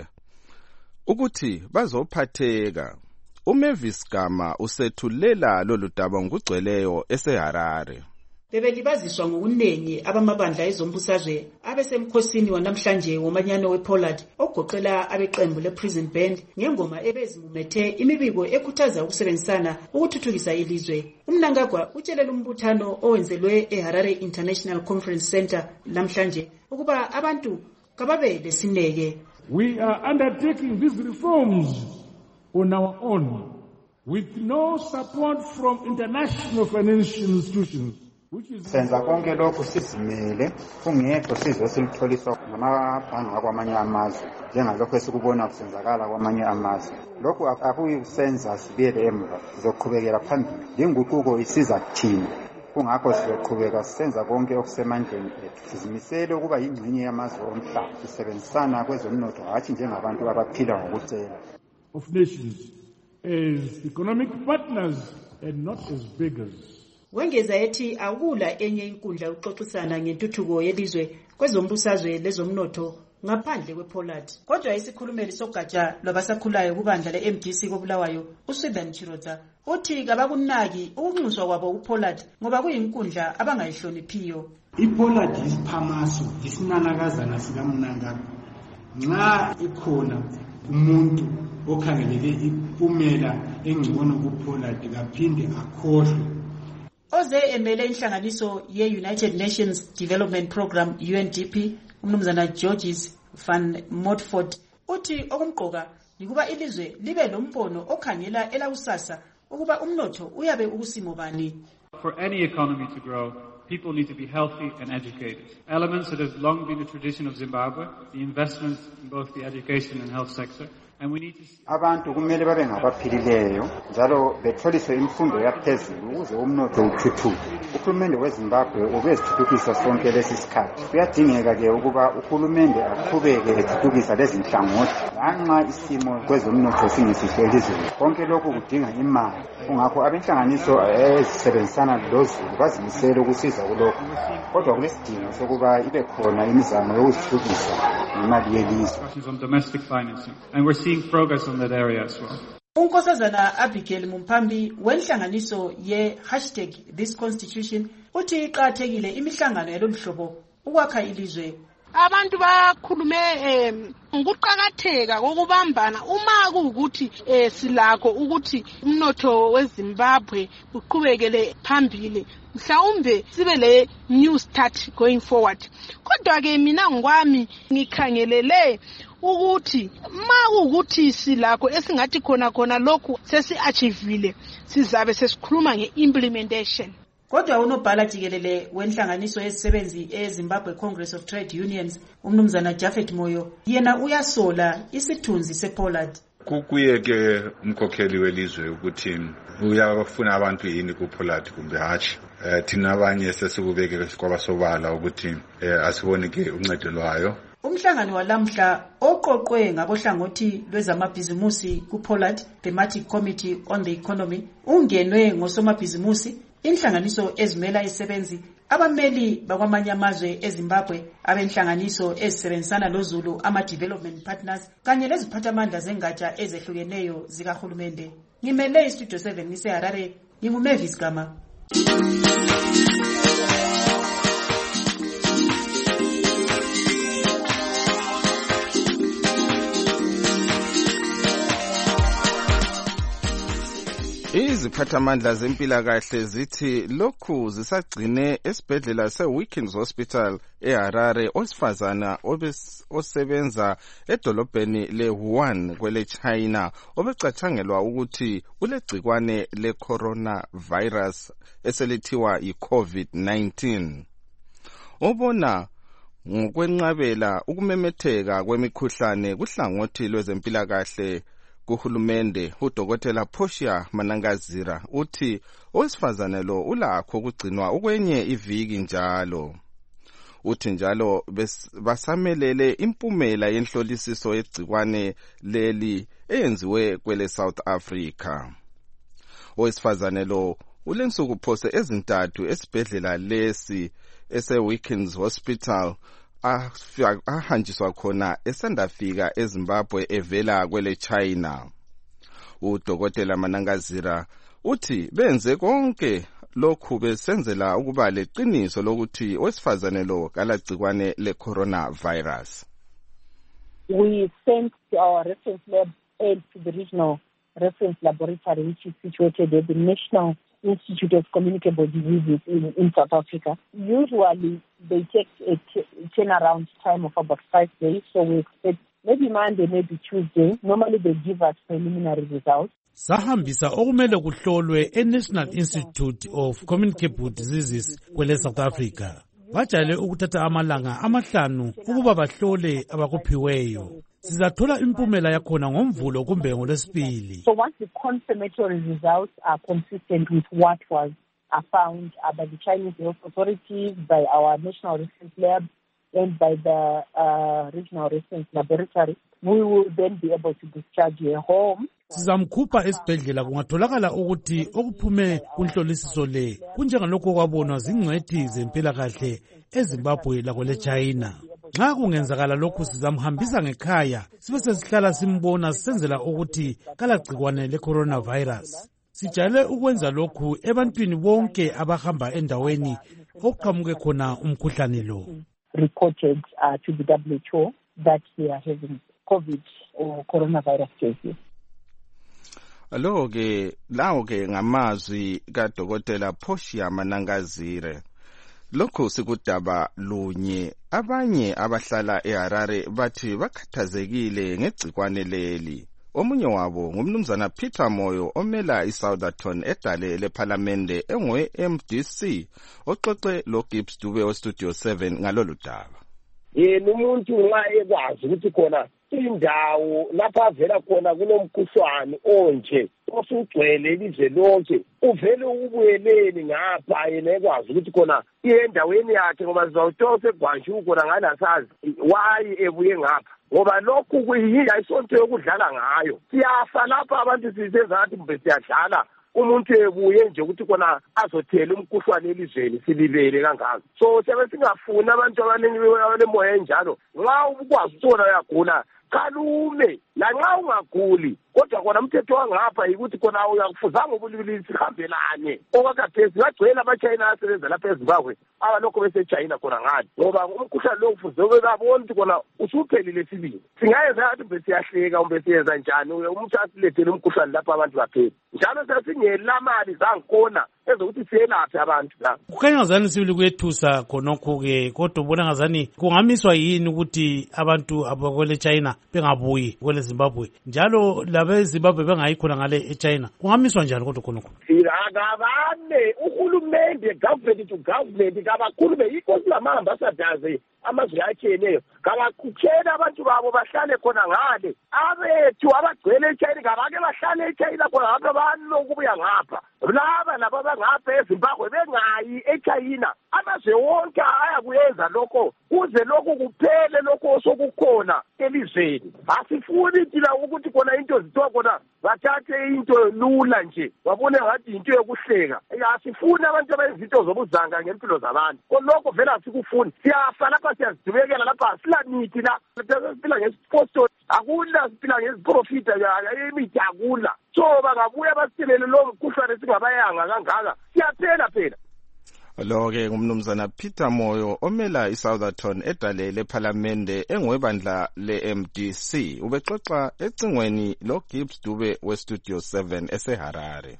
ukuthi bazophatheka. uMavis Gama usethulela lolu daba ngokugcweleyo eseHarare. Bebelibaziswa ngokuningi abamabandla ezombusazwe abesemkhosini wanamhlanje womanyano wePollard ogoqela abeqembu lePrison Band ngengoma ebezimumethe imibiko ekhuthaza ukusebenzisana ukuthuthukisa ilizwe. uMnangagwa utshelela umbuthano owenzelwe eHarare International Conference Center namhlanje ukuba abantu kababe lesineke. We are undertaking these reforms on our own with no support from international financial institutions. Senza konke lokhu sizimele kungekho sizo silitholiswa ngamabhangi akwamanye amazwe njengalokho esikubona kusenzakala kwamanye amazwe. Lokhu akuyi kusenza sibiyele emva, sizoqhubekela phambili. Inguquko isiza kuthina, kungakho sizoqhubeka sisenza konke okusemandleni ethu. Sizimisele ukuba yingxenye yamazwe omhlaba, sisebenzisana kwezomnotho hathi njengabantu abaphila ngokucela. Of nations as economic partners and not as beggars. Wengeza ethi akula enye inkundla uxoxisana ngentuthuko yelizwe kwezombusazwe lezomnotho ngaphandle kwePollard. Kodwa isikhulumeli sogatsha lwabasakhulayo kubandla le-M D C koBulawayo uSudan Chiroza uthi kabakunaki ukunxuswa kwabo uPollard ngoba kuyinkundla abangayihloniphiyo. iPollard isiphamaso isinanakazana sikaMnangagwa. Nxa ikhona umuntu okhangeleke impumela engcono kuPollard kaphinde akhohlwe. Oze emele inhlanganiso ye-United Nations Development Program U N D P umnumzana Georges van Montfort uthi okumqoka yikuba ilizwe libe lombono okhangela elakusasa ukuba umnotho uyabe ukusimo bani. For any economy to grow, people need to be healthy and educated. Elements that have long been a tradition of Zimbabwe, the investment in both the education and health sector. And we need to see abantu kumele babe ngabaphilileyo njalo betholiswe imfundo yaphezulu ukuze umnotho uthuthuke. Uhulumende weZimbabwe ubezithuthukisa sonke lesi sikhathi. Kuyadingeka ke ukuba uhulumende aqhubeke ethuthukisa lezi nhlangothi lanxa isimo kwezomnotho singesihle elizweni. Konke lokhu kudinga imali. Kungakho abenhlanganiso ezisebenzisana lozulu bazimisele ukusiza kulokho. Kodwa kulesidingo sokuba ibe khona imizamo yokuzithuthukisa nemali yelizwe. Discussions on domestic financing, and we're seeing progress on that area as well. unkosazana Abigail Mumpambi wenhlanganiso ye hashtag this constitution uthi iqathekile imihlangano yaloluhlobo ukwakha ilizwe. Abantu bakhulume ngokuqhakatheka kokubambana uma kuukuthi silakho ukuthi umnotho weZimbabwe uqhubekele phambili mhlawumbe sibe le new start going forward. Kodwa ke mina ngokwami ngikhangelele ukuthi ma ukuthi silakho esingathi khona khona lokhu sesi-achievile sizabe sesikhuluma nge-implementation. Kodwa unobhala jikelele wenhlanganiso yezisebenzi eZimbabwe Congress of Trade Unions umnumzana Japhet Moyo yena uyasola isithunzi sePollard. Kukuye ke umkhokheli welizwe ukuthi uyafuna abantu yini kuPollard kumbe hatshi. Eh thina abanye sesikubeke kwabasobala ukuthi asibone ke uncedo lwayo. Umhlangano walamhla oqoqwe ngabohlangothi lwezamabhizimusi kuPollard Thematic Committee on the Economy ungenwe ngosomabhizimusi inhlanganiso ezimela isebenzi abameli bakwamanye amazwe eZimbabwe abenhlanganiso ezisebenzisana loZulu ama-development partners kanye leziphathamandla zengatsha ezehlukeneyo zikahulumende. Ngimele iStudio seven ngiseHarare, nginguMavis Gama. Iziphathamandla zempilakahle zithi lokhu zisagcine esibhedlela seWilkins Hospital eHarare owesifazana osebenza edolobheni leWuhan kwele China obecatshangelwa ukuthi ulegcikwane le-coronavirus eselithiwa yi-COVID nineteen. Obona ngokwenqabela ukumemetheka kwemikhuhlane kuhlangothi lwezempilakahle kuhulumende uDokotela Portia Manangazira uthi owesifazane lo ulakho ukugcinwa ukwenye iviki njalo. Uthi njalo basamelele impumela yenhlolisiso yegcikwane leli eyenziwe kwele South Africa. Owesifazane lo ulensuku phose ezintathu esibhedlela lesi eseWilkins Hospital ahanjiswa khona esandafika eZimbabwe evela kwele China. uDokotela Manangazira uthi benze konke lokhu besenzela ukuba leqiniso lokuthi owesifazane lo kalagcikwane le-coronavirus. We sent our reference lab aid to the regional reference laboratory, which is situated at the National Institute of Communicable Diseases in, in South Africa. Usually, they take a t- turnaround time of about five days, so we expect maybe Monday, maybe Tuesday. Normally, they give us preliminary results. Sahambisa okumele kuhlolwe eNational Institute of Communicable Diseases kwele South Africa. Bajayele ukuthatha amalanga amahlanu ukuba bahlole abakuphiweyo. Sizathola impumela yakhona ngomvulo kumbe ngolwesibili. So once the confirmatory results are consistent with what was uh, found uh, by the Chinese health authorities, by our national reference lab, and by the uh, regional reference laboratory, we will then be able to discharge her home. Sizamkhupha esibhedlela kungatholakala ukuthi okuphume kunhlolisiso le kunjengalokho kwabonwa zingcwethi zempilakahle eZimbabwe lakwele China. Nxa kungenzakala lokhu sizamhambisa ngekhaya sibe sesihlala simbona sisenzela ukuthi kalagcikwane le-coronavirus. Sijayele ukwenza lokhu ebantwini bonke abahamba endaweni okuqhamuke khona umkhuhlane lo. Reported uh, to the W H O that they are having COVID or coronavirus cases. Alo ke lawo ke ngamazwi kaDokotela Portia Manangazire. Lokho sikudaba lunye abanye abahlala eHarare bathi bakhathazekile ngegcikwane leli. Omunye wabo ngumnumzana Peter Moyo omela iSoutherton edale leParliamente engwe M D C oxoxe lo Gibbs Dube o Studio seven ngalolu daba. Yena umuntu nxa ekwazi ukuthi khona indawo lapha avela khona kunomkhuhlwane onje osugcwele ilizwe lonke uvele ubuyeleni ngapha yena ekwazi ukuthi khona endaweni yakhe ngoba sizawuthola egwanshu khona ngalasazi why ebuye ngapha ngoba lokhu kuyisonto yokudlala ngayo siyafa lapha abantu sisenza ngathi mbe siyadlala umuntu ebuye nje ukuthi kona azothela umkhuhlwane elizweni silibele kangaka. So siyabe singafuni abantu abaningi abanemoya enjalo nxa ukwazi ukuthi wona uyagula kalume lanxa ungaguli kodwa kona umthetho wangapha yikuthi kona uyakufuzanga ubulili sihambelane okwakhathesi ngagcwela ama-China asebenza lapha eZimbabwe abalokho bese-China khona ngani ngoba umkhuhlane lo ufuze babona ukuthi kona usuphelile sibili. Singayenza ngathi mbe siyahleka umbe siyenza njani umuntu asilethele umkhuhlane lapha abantu baphela njalo sesingelamali zangikhona ezokuthi siyelaphe abantu la. Kukhanya ngazani sibili kuyethusa khonokho-ke kodwa ubona ngazani kungamiswa yini ukuthi abantu abakwele China bengabuyi kwele Zimbabwe njalo labeZimbabwe bengayikhona ngale eChina kungamiswa njani kodwa khonokho? Akabane uhulumende government to government kabakhulume yikho silama-ambassadors amazwe atshiyeneyo kabakhutshela abantu babo bahlale khona ngale abethu abagcwele eChina kabake bahlale eChina khona ngapha banokubuya ngapha laba laba bangapha eZimbabwe bengayi eChina. Amazwe wonke ayakuyenza lokho kuze lokho kuphele lokho sokukhona elizweni. Asifuni thina ukuthi khona into zithiwa khona bathathe into lula nje wabone ngathi into yokuhleka. Asifuni abantu abayizinto zobuzanga ngempilo zabantu lokho vele asikufuni. Siyafa lapha siyazidubekela lapha silamithi la siphila ngesiposto akula siphila ngesiprofita imithi akula. So bangabuya basibele lo mkhuhlane singabayanga kangaka siyaphela phela. Lo-ke ngumnumzana Peter Moyo omela iSoutherton edalele ephalamende engwebandla le-M D C ubexoxa ecingweni lo Gibbs Dube weStudio seven eseHarare.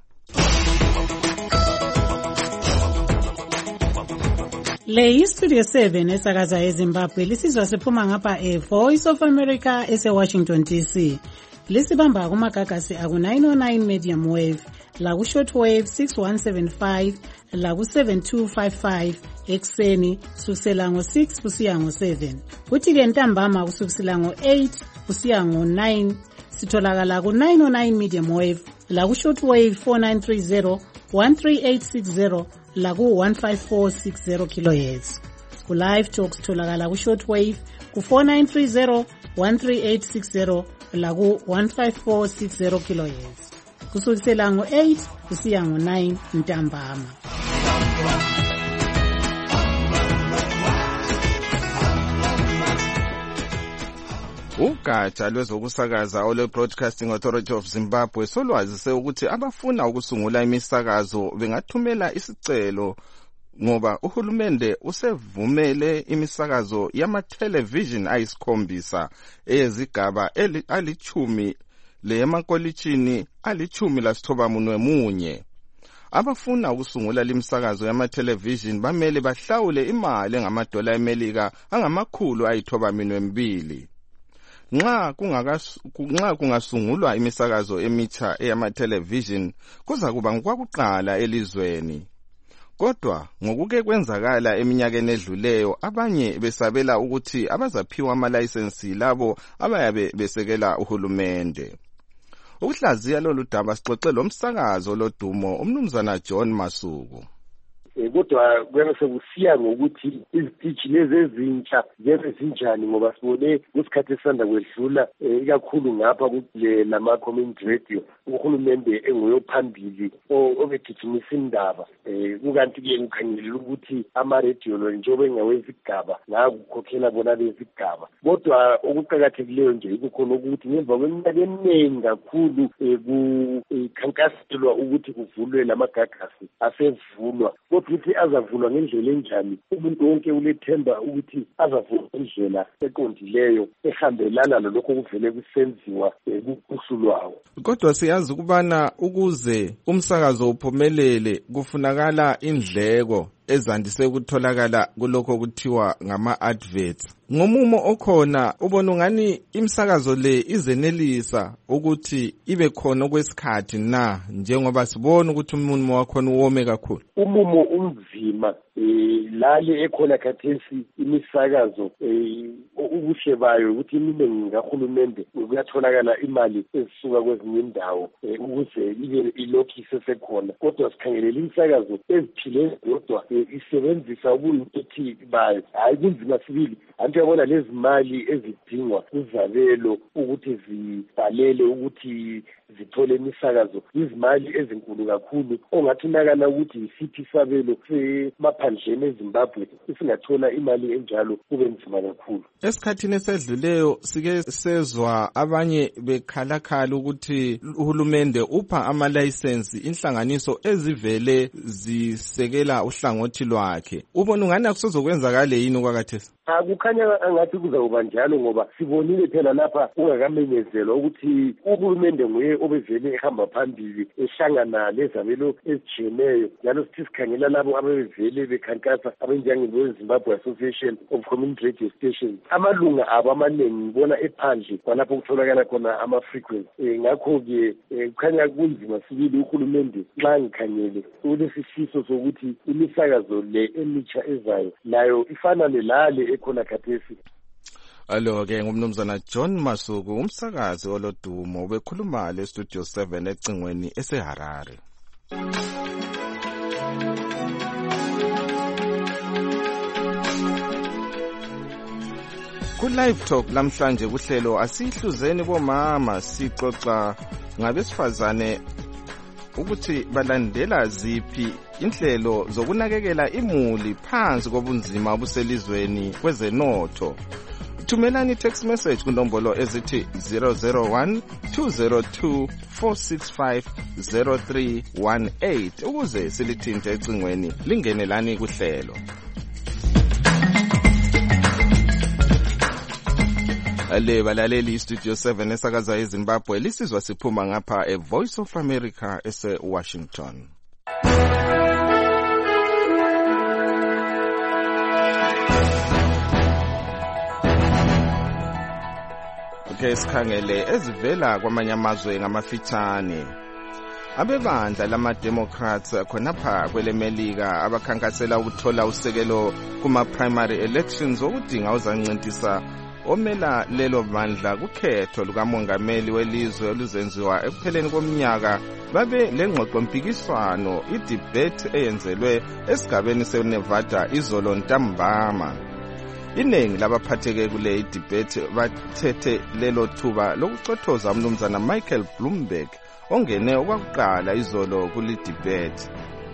Le iStudio seven esakaza eZimbabwe lisizwa siphuma ngapha eVoice of America eseWashington D C. Lisibamba kumagagasi aku nine oh nine medium wave, la ku shortwave six one seven five, la ku seven two five five ekseni kusukela ngo six kusiya ngo seven. Kuthi ke ntambama kusukela ngo eight kusiya ngo nine sitholakala ku nine oh nine medium wave, la ku shortwave four nine three zero, one three eight six zero, la ku one five four six zero kilohertz. Ku live talk sitholakala ku shortwave ku four nine three zero, one three eight six zero la ku one five four six zero kilohertz kusukela ngo eight kusiya ngo nine ntambama. Ugatsha lwezokusakaza ole Broadcasting Authority of Zimbabwe solwazise ukuthi abafuna ukusungula imisakazo bengathumela isicelo ngoba uhulumende usevumele imisakazo yama-television ayisikhombisa eyezigaba alichumi leyemakolitshini alichumi lasithoba munwe munye. Abafuna ukusungula limsakazo yama-television bamele bahlawule imali engamadola eMelika angamakhulu ayithoba minwe mbili. Nxa nxa kungasungulwa imisakazo emitsha eyama-television kuza kuba ngokwakuqala elizweni. Kodwa ngokuke kwenzakala eminyakeni edluleyo abanye besabela ukuthi abazaphiwa ama-license labo abayabe besekela uhulumende. Ukuhlaziya lolu daba sixoxe lomsakazo lodumo umnumzana John Masuku. Kodwa kuyabe sekusiya ngokuthi izitishi lezi ezintsha ziyabe zinjani ngoba sibone kusikhathi esanda kwedlula ikakhulu ngapha kule lama-community radio uhulumende enguyophambili obegijimisa indaba kukanti-ke kukhangelela ukuthi ama-radio lo njengoba engawezigaba ngakukhokhela bona lezigaba. Kodwa okuqakathekileyo nje ikukhona ukuthi ngemva kweminyaka eminingi kakhulu kukhankaselwa ukuthi kuvulwe lamagagasi asevulwa ukuthi azavulwa ngendlela enjani. Umuntu wonke ulethemba ukuthi azavulwa ngendlela eqondileyo ehambelana lalokho kuvele kusenziwa kuhlu lwawo. Kodwa siyazi ukubana ukuze umsakazo uphumelele kufunakala indleko ezandise ukutholakala kulokho okuthiwa ngama-adverts. Ngomumo okhona ubona ngani imsakazo le izenelisa ukuthi ibe khona okwesikhathi na njengoba sibona ukuthi umuntu wakhona uwome kakhulu. Umumo unzima lale ekhona khathesi imisakazo ubuhle bayo ukuthi iminingi kahulumende kuyatholakala imali ezisuka kwezinye indawo ukuze ibe ilokhu isesekhona. Kodwa sikhangelela imisakazo eziphile yodwa isebenzisa ubuntu bayo hayi kunzima sibili anti uyabona lezi mali ezidingwa kuzabelo ukuthi zibhalele ukuthi zithole imisakazo izimali ezinkulu kakhulu ongathi nakana ukuthi yisiphi isabelo semaphandleni eZimbabwe isingathola imali enjalo kube nzima kakhulu. Esikhathini esedluleyo sike sezwa abanye bekhalakhala ukuthi uhulumende upha ama-license inhlanganiso ezivele zisekela uhlangothi lwakhe. Ubona ungani akusozokwenzakale yini okwakathesi? Akukhanya angathi kuzakuba njalo ngoba sibonile phela lapha ungakamenyezelwa ukuthi uhulumende nguye obevele ehamba phambili ehlangana lezabelo ezijiyeneyo njalo sithi sikhangela labo abevele bekhankasa abanjengeZimbabwe Association of Community Radio Stations amalunga abo amaningi ngibona ephandle kwalapho kutholakala khona ama-frequency ngakho-ke kukhanya kunzima sibili uhulumende nxa ngikhangele ulesifiso sokuthi imisakazo le emitsha ezayo nayo ifanane lale ekhona khathesi. Alo-ke ngumnumzana John Masuku umsakazi olodumo ubekhuluma le Studio seven ecingweni eseHarare. Ku live talk lamhlanje kuhlelo asihluzeni bomama sixoxa ngabesifazane ukuthi balandela ziphi inhlelo zokunakekela imuli phansi kobunzima obuselizweni kwezenotho. Thumelani text message kunombolo ezithi zero zero one two zero two four six five zero three one eight ukuze silithinte ecingweni lingenelani kuhlelo. Ale balaleli Studio seven esakaza eZimbabwe lisizwa siphuma ngapha e Voice of America ese Washington. Okay, sikhangele ezivela kwamanye amazwe ngamafitshane. Abebandla lama-Democrats khonapha kwelemelika abakhankasela ukuthola usekelo kuma-primary elections okudinga uzancintisa omela lelo bandla kukhetho lukamongameli welizwe oluzenziwa ekupheleni komnyaka babe lengxoxo mpikiswano i-debate eyenzelwe esigabeni seNevada izolo ntambama. Iningi labaphatheke kule debate bathethe lelo thuba lokucothoza umnumzana Michael Bloomberg ongene okwakuqala izolo kule debate.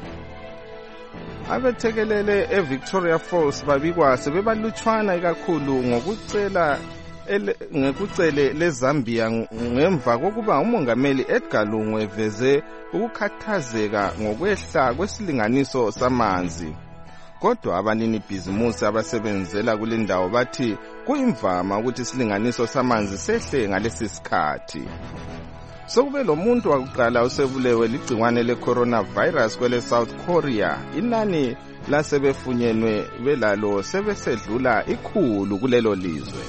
Abethekelele eVictoria Falls babikwa sebebalutshwana kakhulu ngokucela ngekucele leZambia ngemva kokuba umongameli Edgar Lungu eveze ukukhathazeka ngokwehla kwesilinganiso samanzi. Kodwa abanini bhizimusi abasebenzela kule ndawo bathi kuyimvama ukuthi isilinganiso samanzi sehle ngalesi sikhathi. Sokube lo muntu wakuqala usebulewe ligciwane le-coronavirus kwele South Korea, inani lasebefunyenwe belalo sebesedlula ikhulu kulelo lizwe.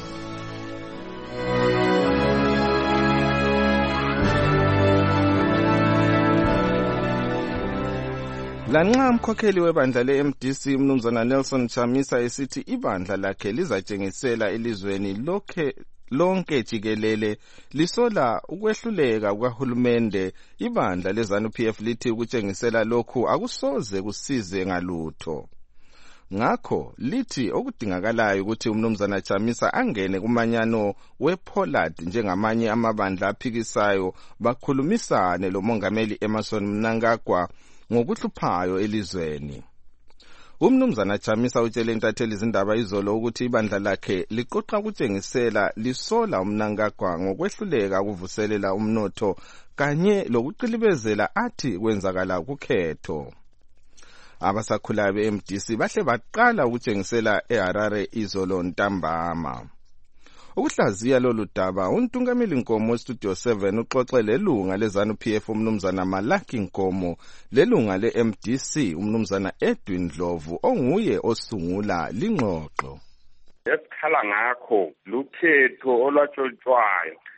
Lanxa umkhokheli webandla le-M D C umnumzana Nelson Chamisa esithi ibandla lakhe lizatshengisela elizweni lokhe lonke jikelele lisola ukwehluleka kukahulumende, ibandla leZANU-P F lithi ukutshengisela lokhu akusoze kusize ngalutho. Ngakho lithi okudingakalayo ukuthi umnumzana Chamisa angene kumanyano wePollard njengamanye amabandla aphikisayo bakhulumisane lomongameli Emmerson Mnangagwa ngokuhluphayo elizweni. Umnumzana Chamisa utshele intatheli izindaba izolo ukuthi ibandla lakhe liqoqa ukutshengisela lisola uMnangagwa ngokwehluleka ukuvuselela umnotho kanye lokuqilibezela athi kwenzakala kukhetho. Abasakhulayo be-M D C bahle baqala ukutshengisela eHarare izolo ntambama. Ukuhlaziya lolu daba untungameli Nkomo weStudio seven uxoxe lelunga leZANU-P F umnumzana Malaki Nkomo lelunga le-M D C umnumzana Edwin Ndlovu onguye osungula lingxoxo. Esikhala ngakho lukhetho olwatshontshwayo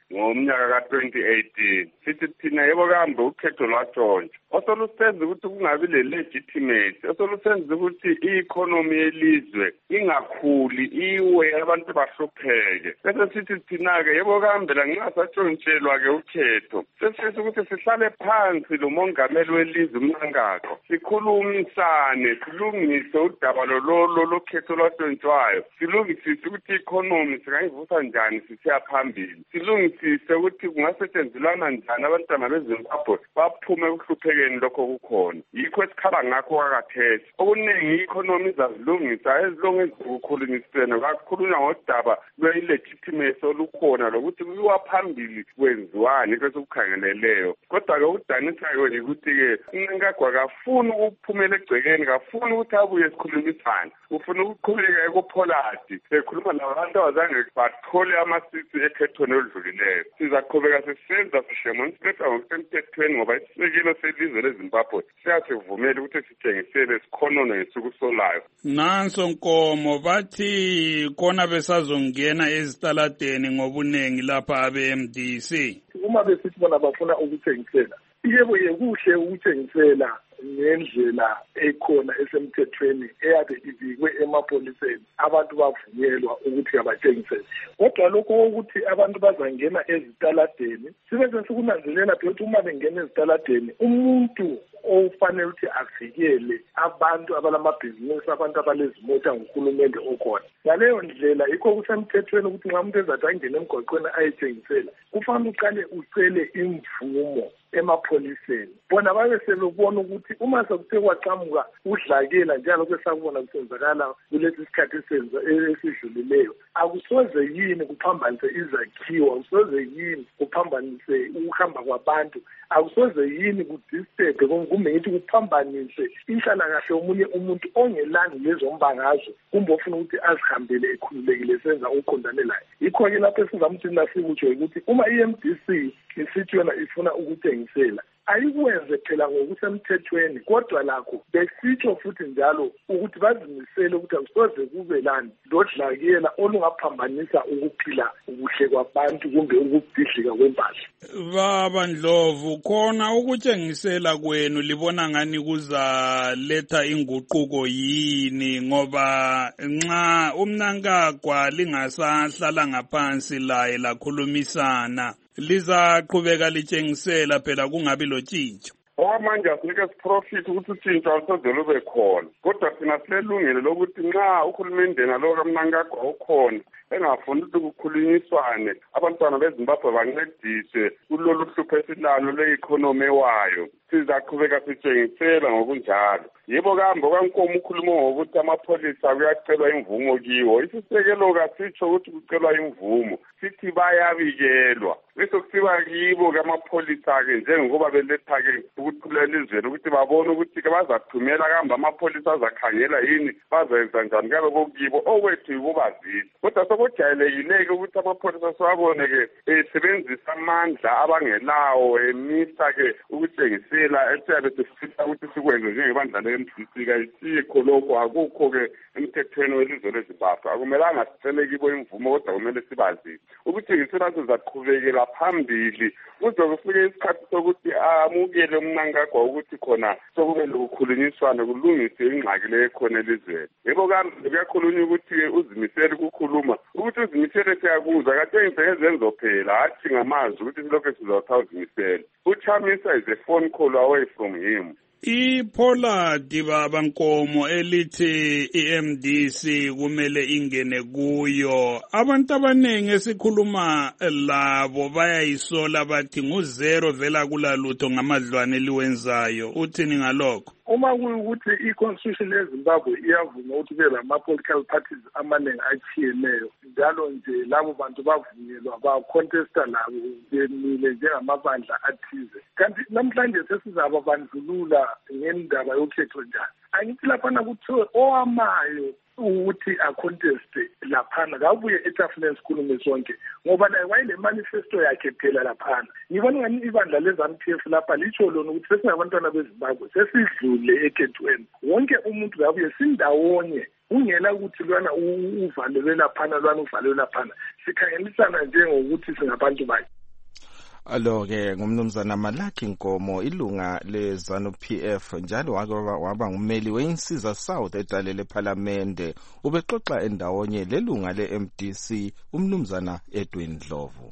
ngomnyaka ka-twenty eighteen. Sithi thina yebo kambe ukhetho lwatshontsha osolusenza ukuthi kungabi le-legitimacy, osolusenza ukuthi i-economy yelizwe ingakhuli iwe abantu bahlupheke. Bese sithi thina-ke yebo kambe la nxa satshontshelwa-ke ukhetho sesifisa ukuthi sihlale phansi lo mongameli welizwe uMnangagwa sikhulumisane silungise udaba lolo lokhetho lwatshontshwayo, silungisise ukuthi i-economy singayivusa njani sisiya phambili, silungisise ukuthi kungasetshenziswana njani abantwana beZimbabwe baphume kuhluphekeni lokho kukhona. Yikho esikhala ngakho kakhathesi okuningi i-economy izazilungisa ezilonge ezikukhulunyisene kakhulunywa ngodaba lwe-legitimacy olukhona lokuthi kuyiwa phambili kwenziwani kwesokukhangeleleyo. Kodwa-ke ukudanisayo yikuthi-ke uMnangagwa kafuni ukuphumela egcekeni, kafuni ukuthi abuye sikhulumisane, ufuna ukuqhubeka ekupholadi ekhuluma nabantu abazange bathole amasisi ekhethweni oludlulileyo. Sizaqhubeka sisenza sidemonstrate ngokusemthethweni ngoba isisekelo selizwe leZimbabwe siyasivumela ukuthi sitshengisele sikhonone ngesuku solayo. Nanso Nkomo bathi khona besazongena ezitaladeni ngobunengi lapha abe-M D C. Uma besithi bona bafuna ukuthengisela, yebo yekuhle ukuthengisela ngendlela ekhona esemthethweni eyabe ibikwe emapholiseni abantu bavunyelwa ukuthi abathengisele. Kodwa lokho ukuthi abantu bazangena ezitaladeni sibe sesikunanzelela ukuthi uma bengena ezitaladeni umuntu ofanele ukuthi avikele abantu abalamabhizinisi, abantu abalezimota nguhulumende okhona. Ngaleyo ndlela yikho kusemthethweni ukuthi nxa umuntu ezathi angene emgwaqweni ayethengisela kufanele uqale ucele imvumo emapholiseni. Bona babe sebebona ukuthi uma sekuthe kwaqhamuka udlakela njalo kwesakubona kusenzakala kulesi sikhathi senza esidlulileyo, akusoze yini kuphambanise izakhiwo, akusoze yini kuphambanise ukuhamba kwabantu, akusoze yini kudisturbe kumbe ngithi kuphambanise inhlalakahle omunye umuntu ongelani lezo mbangazo kumbe ofuna ukuthi azihambele ekhululekile senza uqondane laye. Yikho-ke lapho esizamthi nasikutsho ukuthi uma i-M D C isithi yona ifuna ukuthengisela ayikwenze phela ngokusemthethweni, kodwa lakho besitsho futhi njalo ukuthi bazimisele ukuthi akusoze kube lani lodlakela olungaphambanisa ukuphila ukuhle kwabantu kumbe ukubhidlika kwempahla. Baba Ndlovu, khona ukutshengisela kwenu libona ngani kuzaletha inguquko yini? Ngoba nxa uMnangagwa lingasahlala ngaphansi laye lakhulumisana lizaqhubeka litshengisela phela kungabi lotshintsho. Okwamanje asinike siprofit ukuthi utshintsho alusoze lube khona, kodwa thina silelungelo lokuthi nxa uhulumende nalo kaMnangagwa ukhona engafuni ukuthi kukhulunyiswane abantwana beZimbabwe bancediswe kulolu hlupho esilalo le-economy wayo, sizaqhubeka sitshengisela ngokunjalo. Yebo kambe kwaNkomo ukhuluma ngokuthi amapholisa kuyacelwa imvumo kiwo, isisekelo kasitsho ukuthi kucelwa imvumo, sithi bayabikelwa. Bese kusiba kibo kamapholisa-ke njengoba beletha-ke ukuthulela izweni ukuthi babone ukuthi-ke bazathumela kambe amapholisa azakhangela yini, bazenza njani kabe kokukibo okwethu yikubazisa. Kodwa sokujayelekile-ke ukuthi amapholisa siwabone-ke esebenzisa amandla abangelawo emisa-ke ukutshengisela esiyabe sifisa ukuthi sikwenze njengebandla le-M D C. Kayisikho lokho, akukho-ke emthethweni welizwe leZimbabwe. Akumelanga sicele kibo imvumo kodwa kumele sibazise ukuthengisela sizaqhubekela phambili kuze kufike isikhathi sokuthi amukele uMnangagwa ukuthi khona sokube lokukhulunyiswana kulungise ingxaki le ekhona elizweni. Yebo kambe kuyakhulunywa ukuthi-ke uzimisele ukukhuluma, ukuthi uzimisele siyakuzwa katshengise ngezenzo phela, hathi ngamazwi ukuthi silokhu sizawuthi uzimisele. uChamisa is a phone call away from him. iPollard baba Nkomo elithi i-M D C kumele ingene kuyo, abantu abaningi esikhuluma labo bayayisola bathi nguzero vela kulalutho ngamadlwane eliwenzayo. Uthini ngalokho? Uma kuyukuthi i-constitution yeZimbabwe iyavuma ukuthi kube lama-political parties amaningi achiyeneyo, njalo nje labo bantu bavunyelwa ba-contesta labo bemile njengamabandla athize, kanti namhlanje sesizaba bandlulula ngendaba yokhetho njani. Angithi laphana kuthiwe owamayo ukuthi aconteste laphana kabuye etafuleni sikhulume sonke, ngoba naye wayele manifesto yakhe phela laphana. Ngibona ngani ibandla le-ZANU P F lapha litsho lona ukuthi sesingabantwana beZimbabwe sesidlule ekhethweni, wonke umuntu kabuye sindawonye, ungela ukuthi lwana uvalelwe laphana lwana uvalelwe laphana, sikhangelisana njengokuthi singabantu bakhe. Alo-ke ngumnumzana Malaki Nkomo, ilunga le-ZANU-P F, njalo waba ngumeli we-Insiza South edale lephalamende. Ubexoxa endawonye lelunga le-M D C, umnumzana Edwin Ndlovu.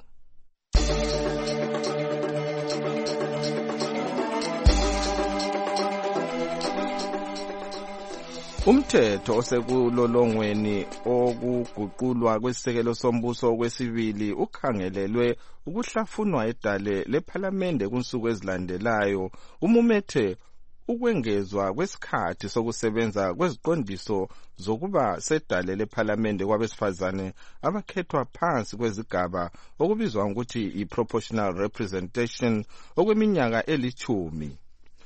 Umthetho osekulolongweni okuguqulwa kwesisekelo sombuso okwesibili ukhangelelwe ukuhlafunwa edale lephalamende kunsuku ezilandelayo. Umumethe ukwengezwa kwesikhathi sokusebenza kweziqondiso zokuba sedale lephalamende kwabesifazane abakhethwa phansi kwezigaba okubizwa ngokuthi i-proportional representation okweminyaka elithumi.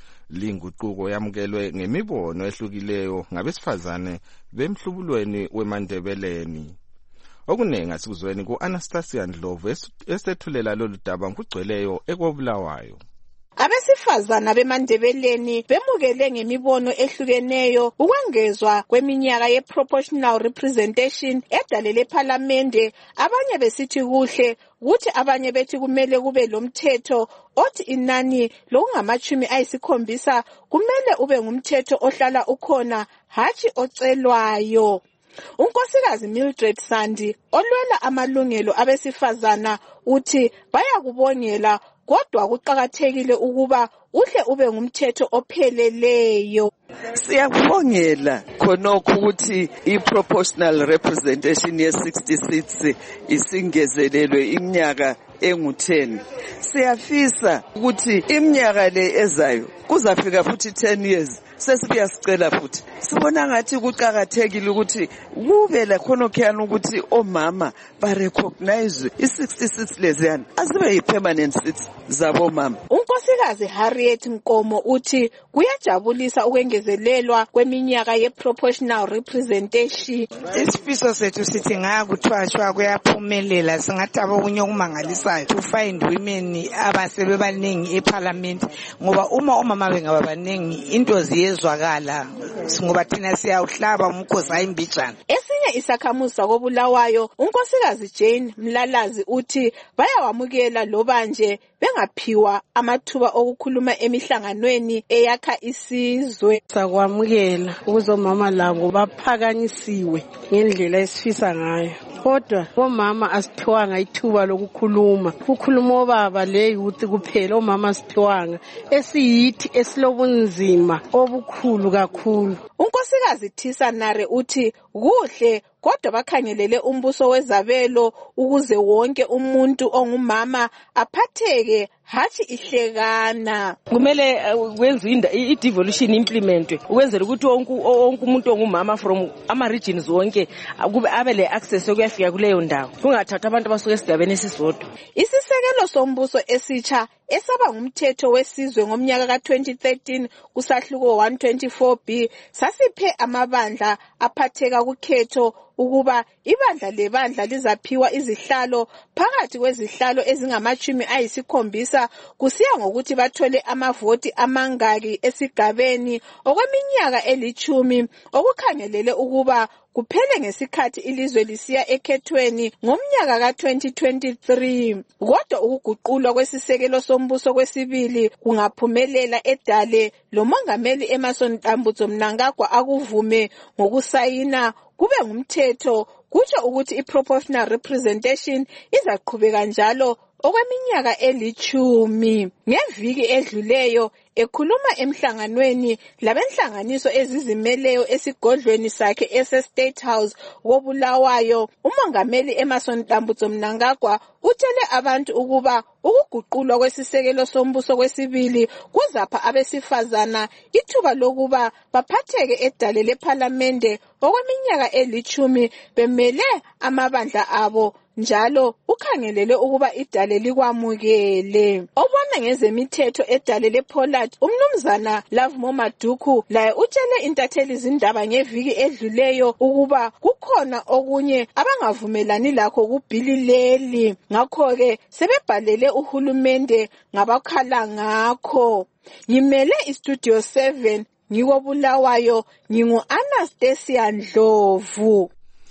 Linguquko yamukelwe ngemibono ehlukileyo ngabesifazane bemhlubulweni weMandebeleni. Okunengi asikuzweni ku-Anastasia Ndlovu esethulela lolu daba ngokugcweleyo ekobulawayo. Abesifazana beMandebeleni bemukele ngemibono ehlukeneyo ukwengezwa kweminyaka ye-proportional representation edale lephalamende. Abanye besithi kuhle, kuthi abanye bethi kumele kube lomthetho othi inani lokungamachumi ayisikhombisa kumele ube ngumthetho ohlala ukhona, hatshi ocelwayo. Unkosikazi Mildred Sandi olwela amalungelo abesifazana uthi bayakubongela, kodwa kuqakathekile ukuba uhle ube ngumthetho opheleleyo. Siyakubongela khonokho ukuthi i-proportional representation ye-sixty seats isingezelelwe iminyaka engu ten. Siyafisa ukuthi iminyaka le ezayo kuzafika futhi ten years sesibuya sicela futhi. Sibona ngathi kuqakathekile ukuthi kube la khonokho ukuthi omama ba recognize i-sixty seats leziyana azibe yi-permanent seats zabo mama. Unkosikazi Harriet Nkomo uthi kuyajabulisa ukwengezelelwa kweminyaka ye-proportional representation. Isifiso sethu sithi ngakuthwashwa kuyaphumelela, singathi abokunye okumangalisayo to find women abasebebaningi eParliament, ngoba uma omama bengaba baningi into ziyezwakala, ngoba thina siyawuhlaba umkhosi ayimbijana. Esinye isakhamuzi sakobulawayo unkosikazi Jane Mlalazi uthi bayawamukela loba nje bengaphiwa amathuba okukhuluma emihlanganweni eyakha isizwe. Sakwamukela ukuzomama labo baphakanyisiwe ngendlela esifisa ngayo, kodwa omama asiphiwanga ithuba lokukhuluma. Kukhuluma obaba le youth kuphela, omama asiphiwanga, esiyithi esilobunzima obukhulu kakhulu. Unkosikazi Thisa Nare uthi kuhle kodwa bakhangelele umbuso wezabelo ukuze wonke umuntu ongumama aphatheke, hathi ihlekana. Kumele kwenziwe i-devolution implementwe ukwenzela ukuthi wonke umuntu ongumama from ama regions wonke kube abe le access yokuyafika kuleyo ndawo, kungathatha abantu abasuka esigabeni esisodwa. Isisekelo sombuso esitsha esaba ngumthetho wesizwe ngomnyaka ka twenty thirteen kusahluko one twenty-four B sasiphe amabandla aphatheka kukhetho ukuba ibandla lebandla lizaphiwa izihlalo phakathi kwezihlalo ezingamachumi ayisikhombisa kusiya ngokuthi bathole amavoti amangaki esigabeni okweminyaka elithumi, okukhangelele ukuba kuphele ngesikhathi ilizwe lisiya ekhethweni ngomnyaka ka twenty twenty-three. Kodwa ukuguqulwa kwesisekelo sombuso kwesibili kungaphumelela edale, lo mongameli Emmerson Dambudzo Mnangagwa akuvume ngokusayina kube ngumthetho, kutsho ukuthi i-proportional representation izaqhubeka njalo okweminyaka elithumi. Ngeviki edluleyo ekhuluma emhlanganweni labenhlanganiso ezizimeleyo esigodlweni sakhe ese-State House kobulawayo, umongameli Emmerson Dambudzo Mnangagwa utshele abantu ukuba ukuguqulwa kwesisekelo sombuso kwesibili kuzapha abesifazana ithuba lokuba baphatheke edale lephalamende okweminyaka elithumi bemele amabandla abo, njalo ukhangelele ukuba idale likwamukele. Obona ngezemithetho edale lePollard umnumzana Lovemore Maduku laye utshele intatheli izindaba ngeviki edluleyo ukuba kukhona okunye abangavumelani lakho kubhili leli, ngakho-ke sebebhalele uhulumende ngabakhala ngakho. Ngimele iStudio seven ngikobulawayo, ngingu Anastasia Ndlovu.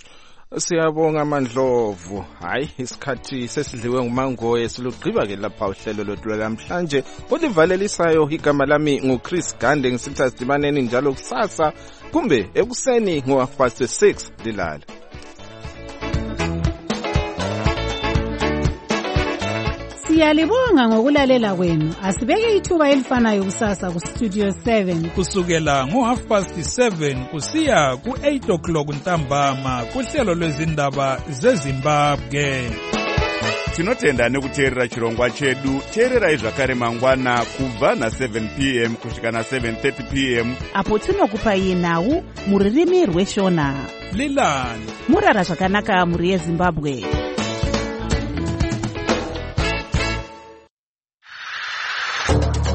Siyabonga Mandlovu. Hayi isikhathi sesidliwe ngumangoye silugqiba ke lapha uhlelo lwethu lamhlanje. Olivalelisayo igama lami nguChris Gande ngisithi asidibaneni njalo kusasa kumbe ekuseni ngo half past six dilala. Siyalibonga ngokulalela kwenu. Asibeke ithuba elifanayo kusasa ku Studio seven kusukela ngo half past seven kusiya ku eight o'clock ntambama kuhlelo lwezindaba zeZimbabwe. Tinotenda nekuteerera chirongwa chedu. Teererai zvakare mangwana kubva na seven p m kusvika na seven thirty p m apo tinokupai nhau muririmi rweshona. Lilani murara zvakanaka muri yeZimbabwe.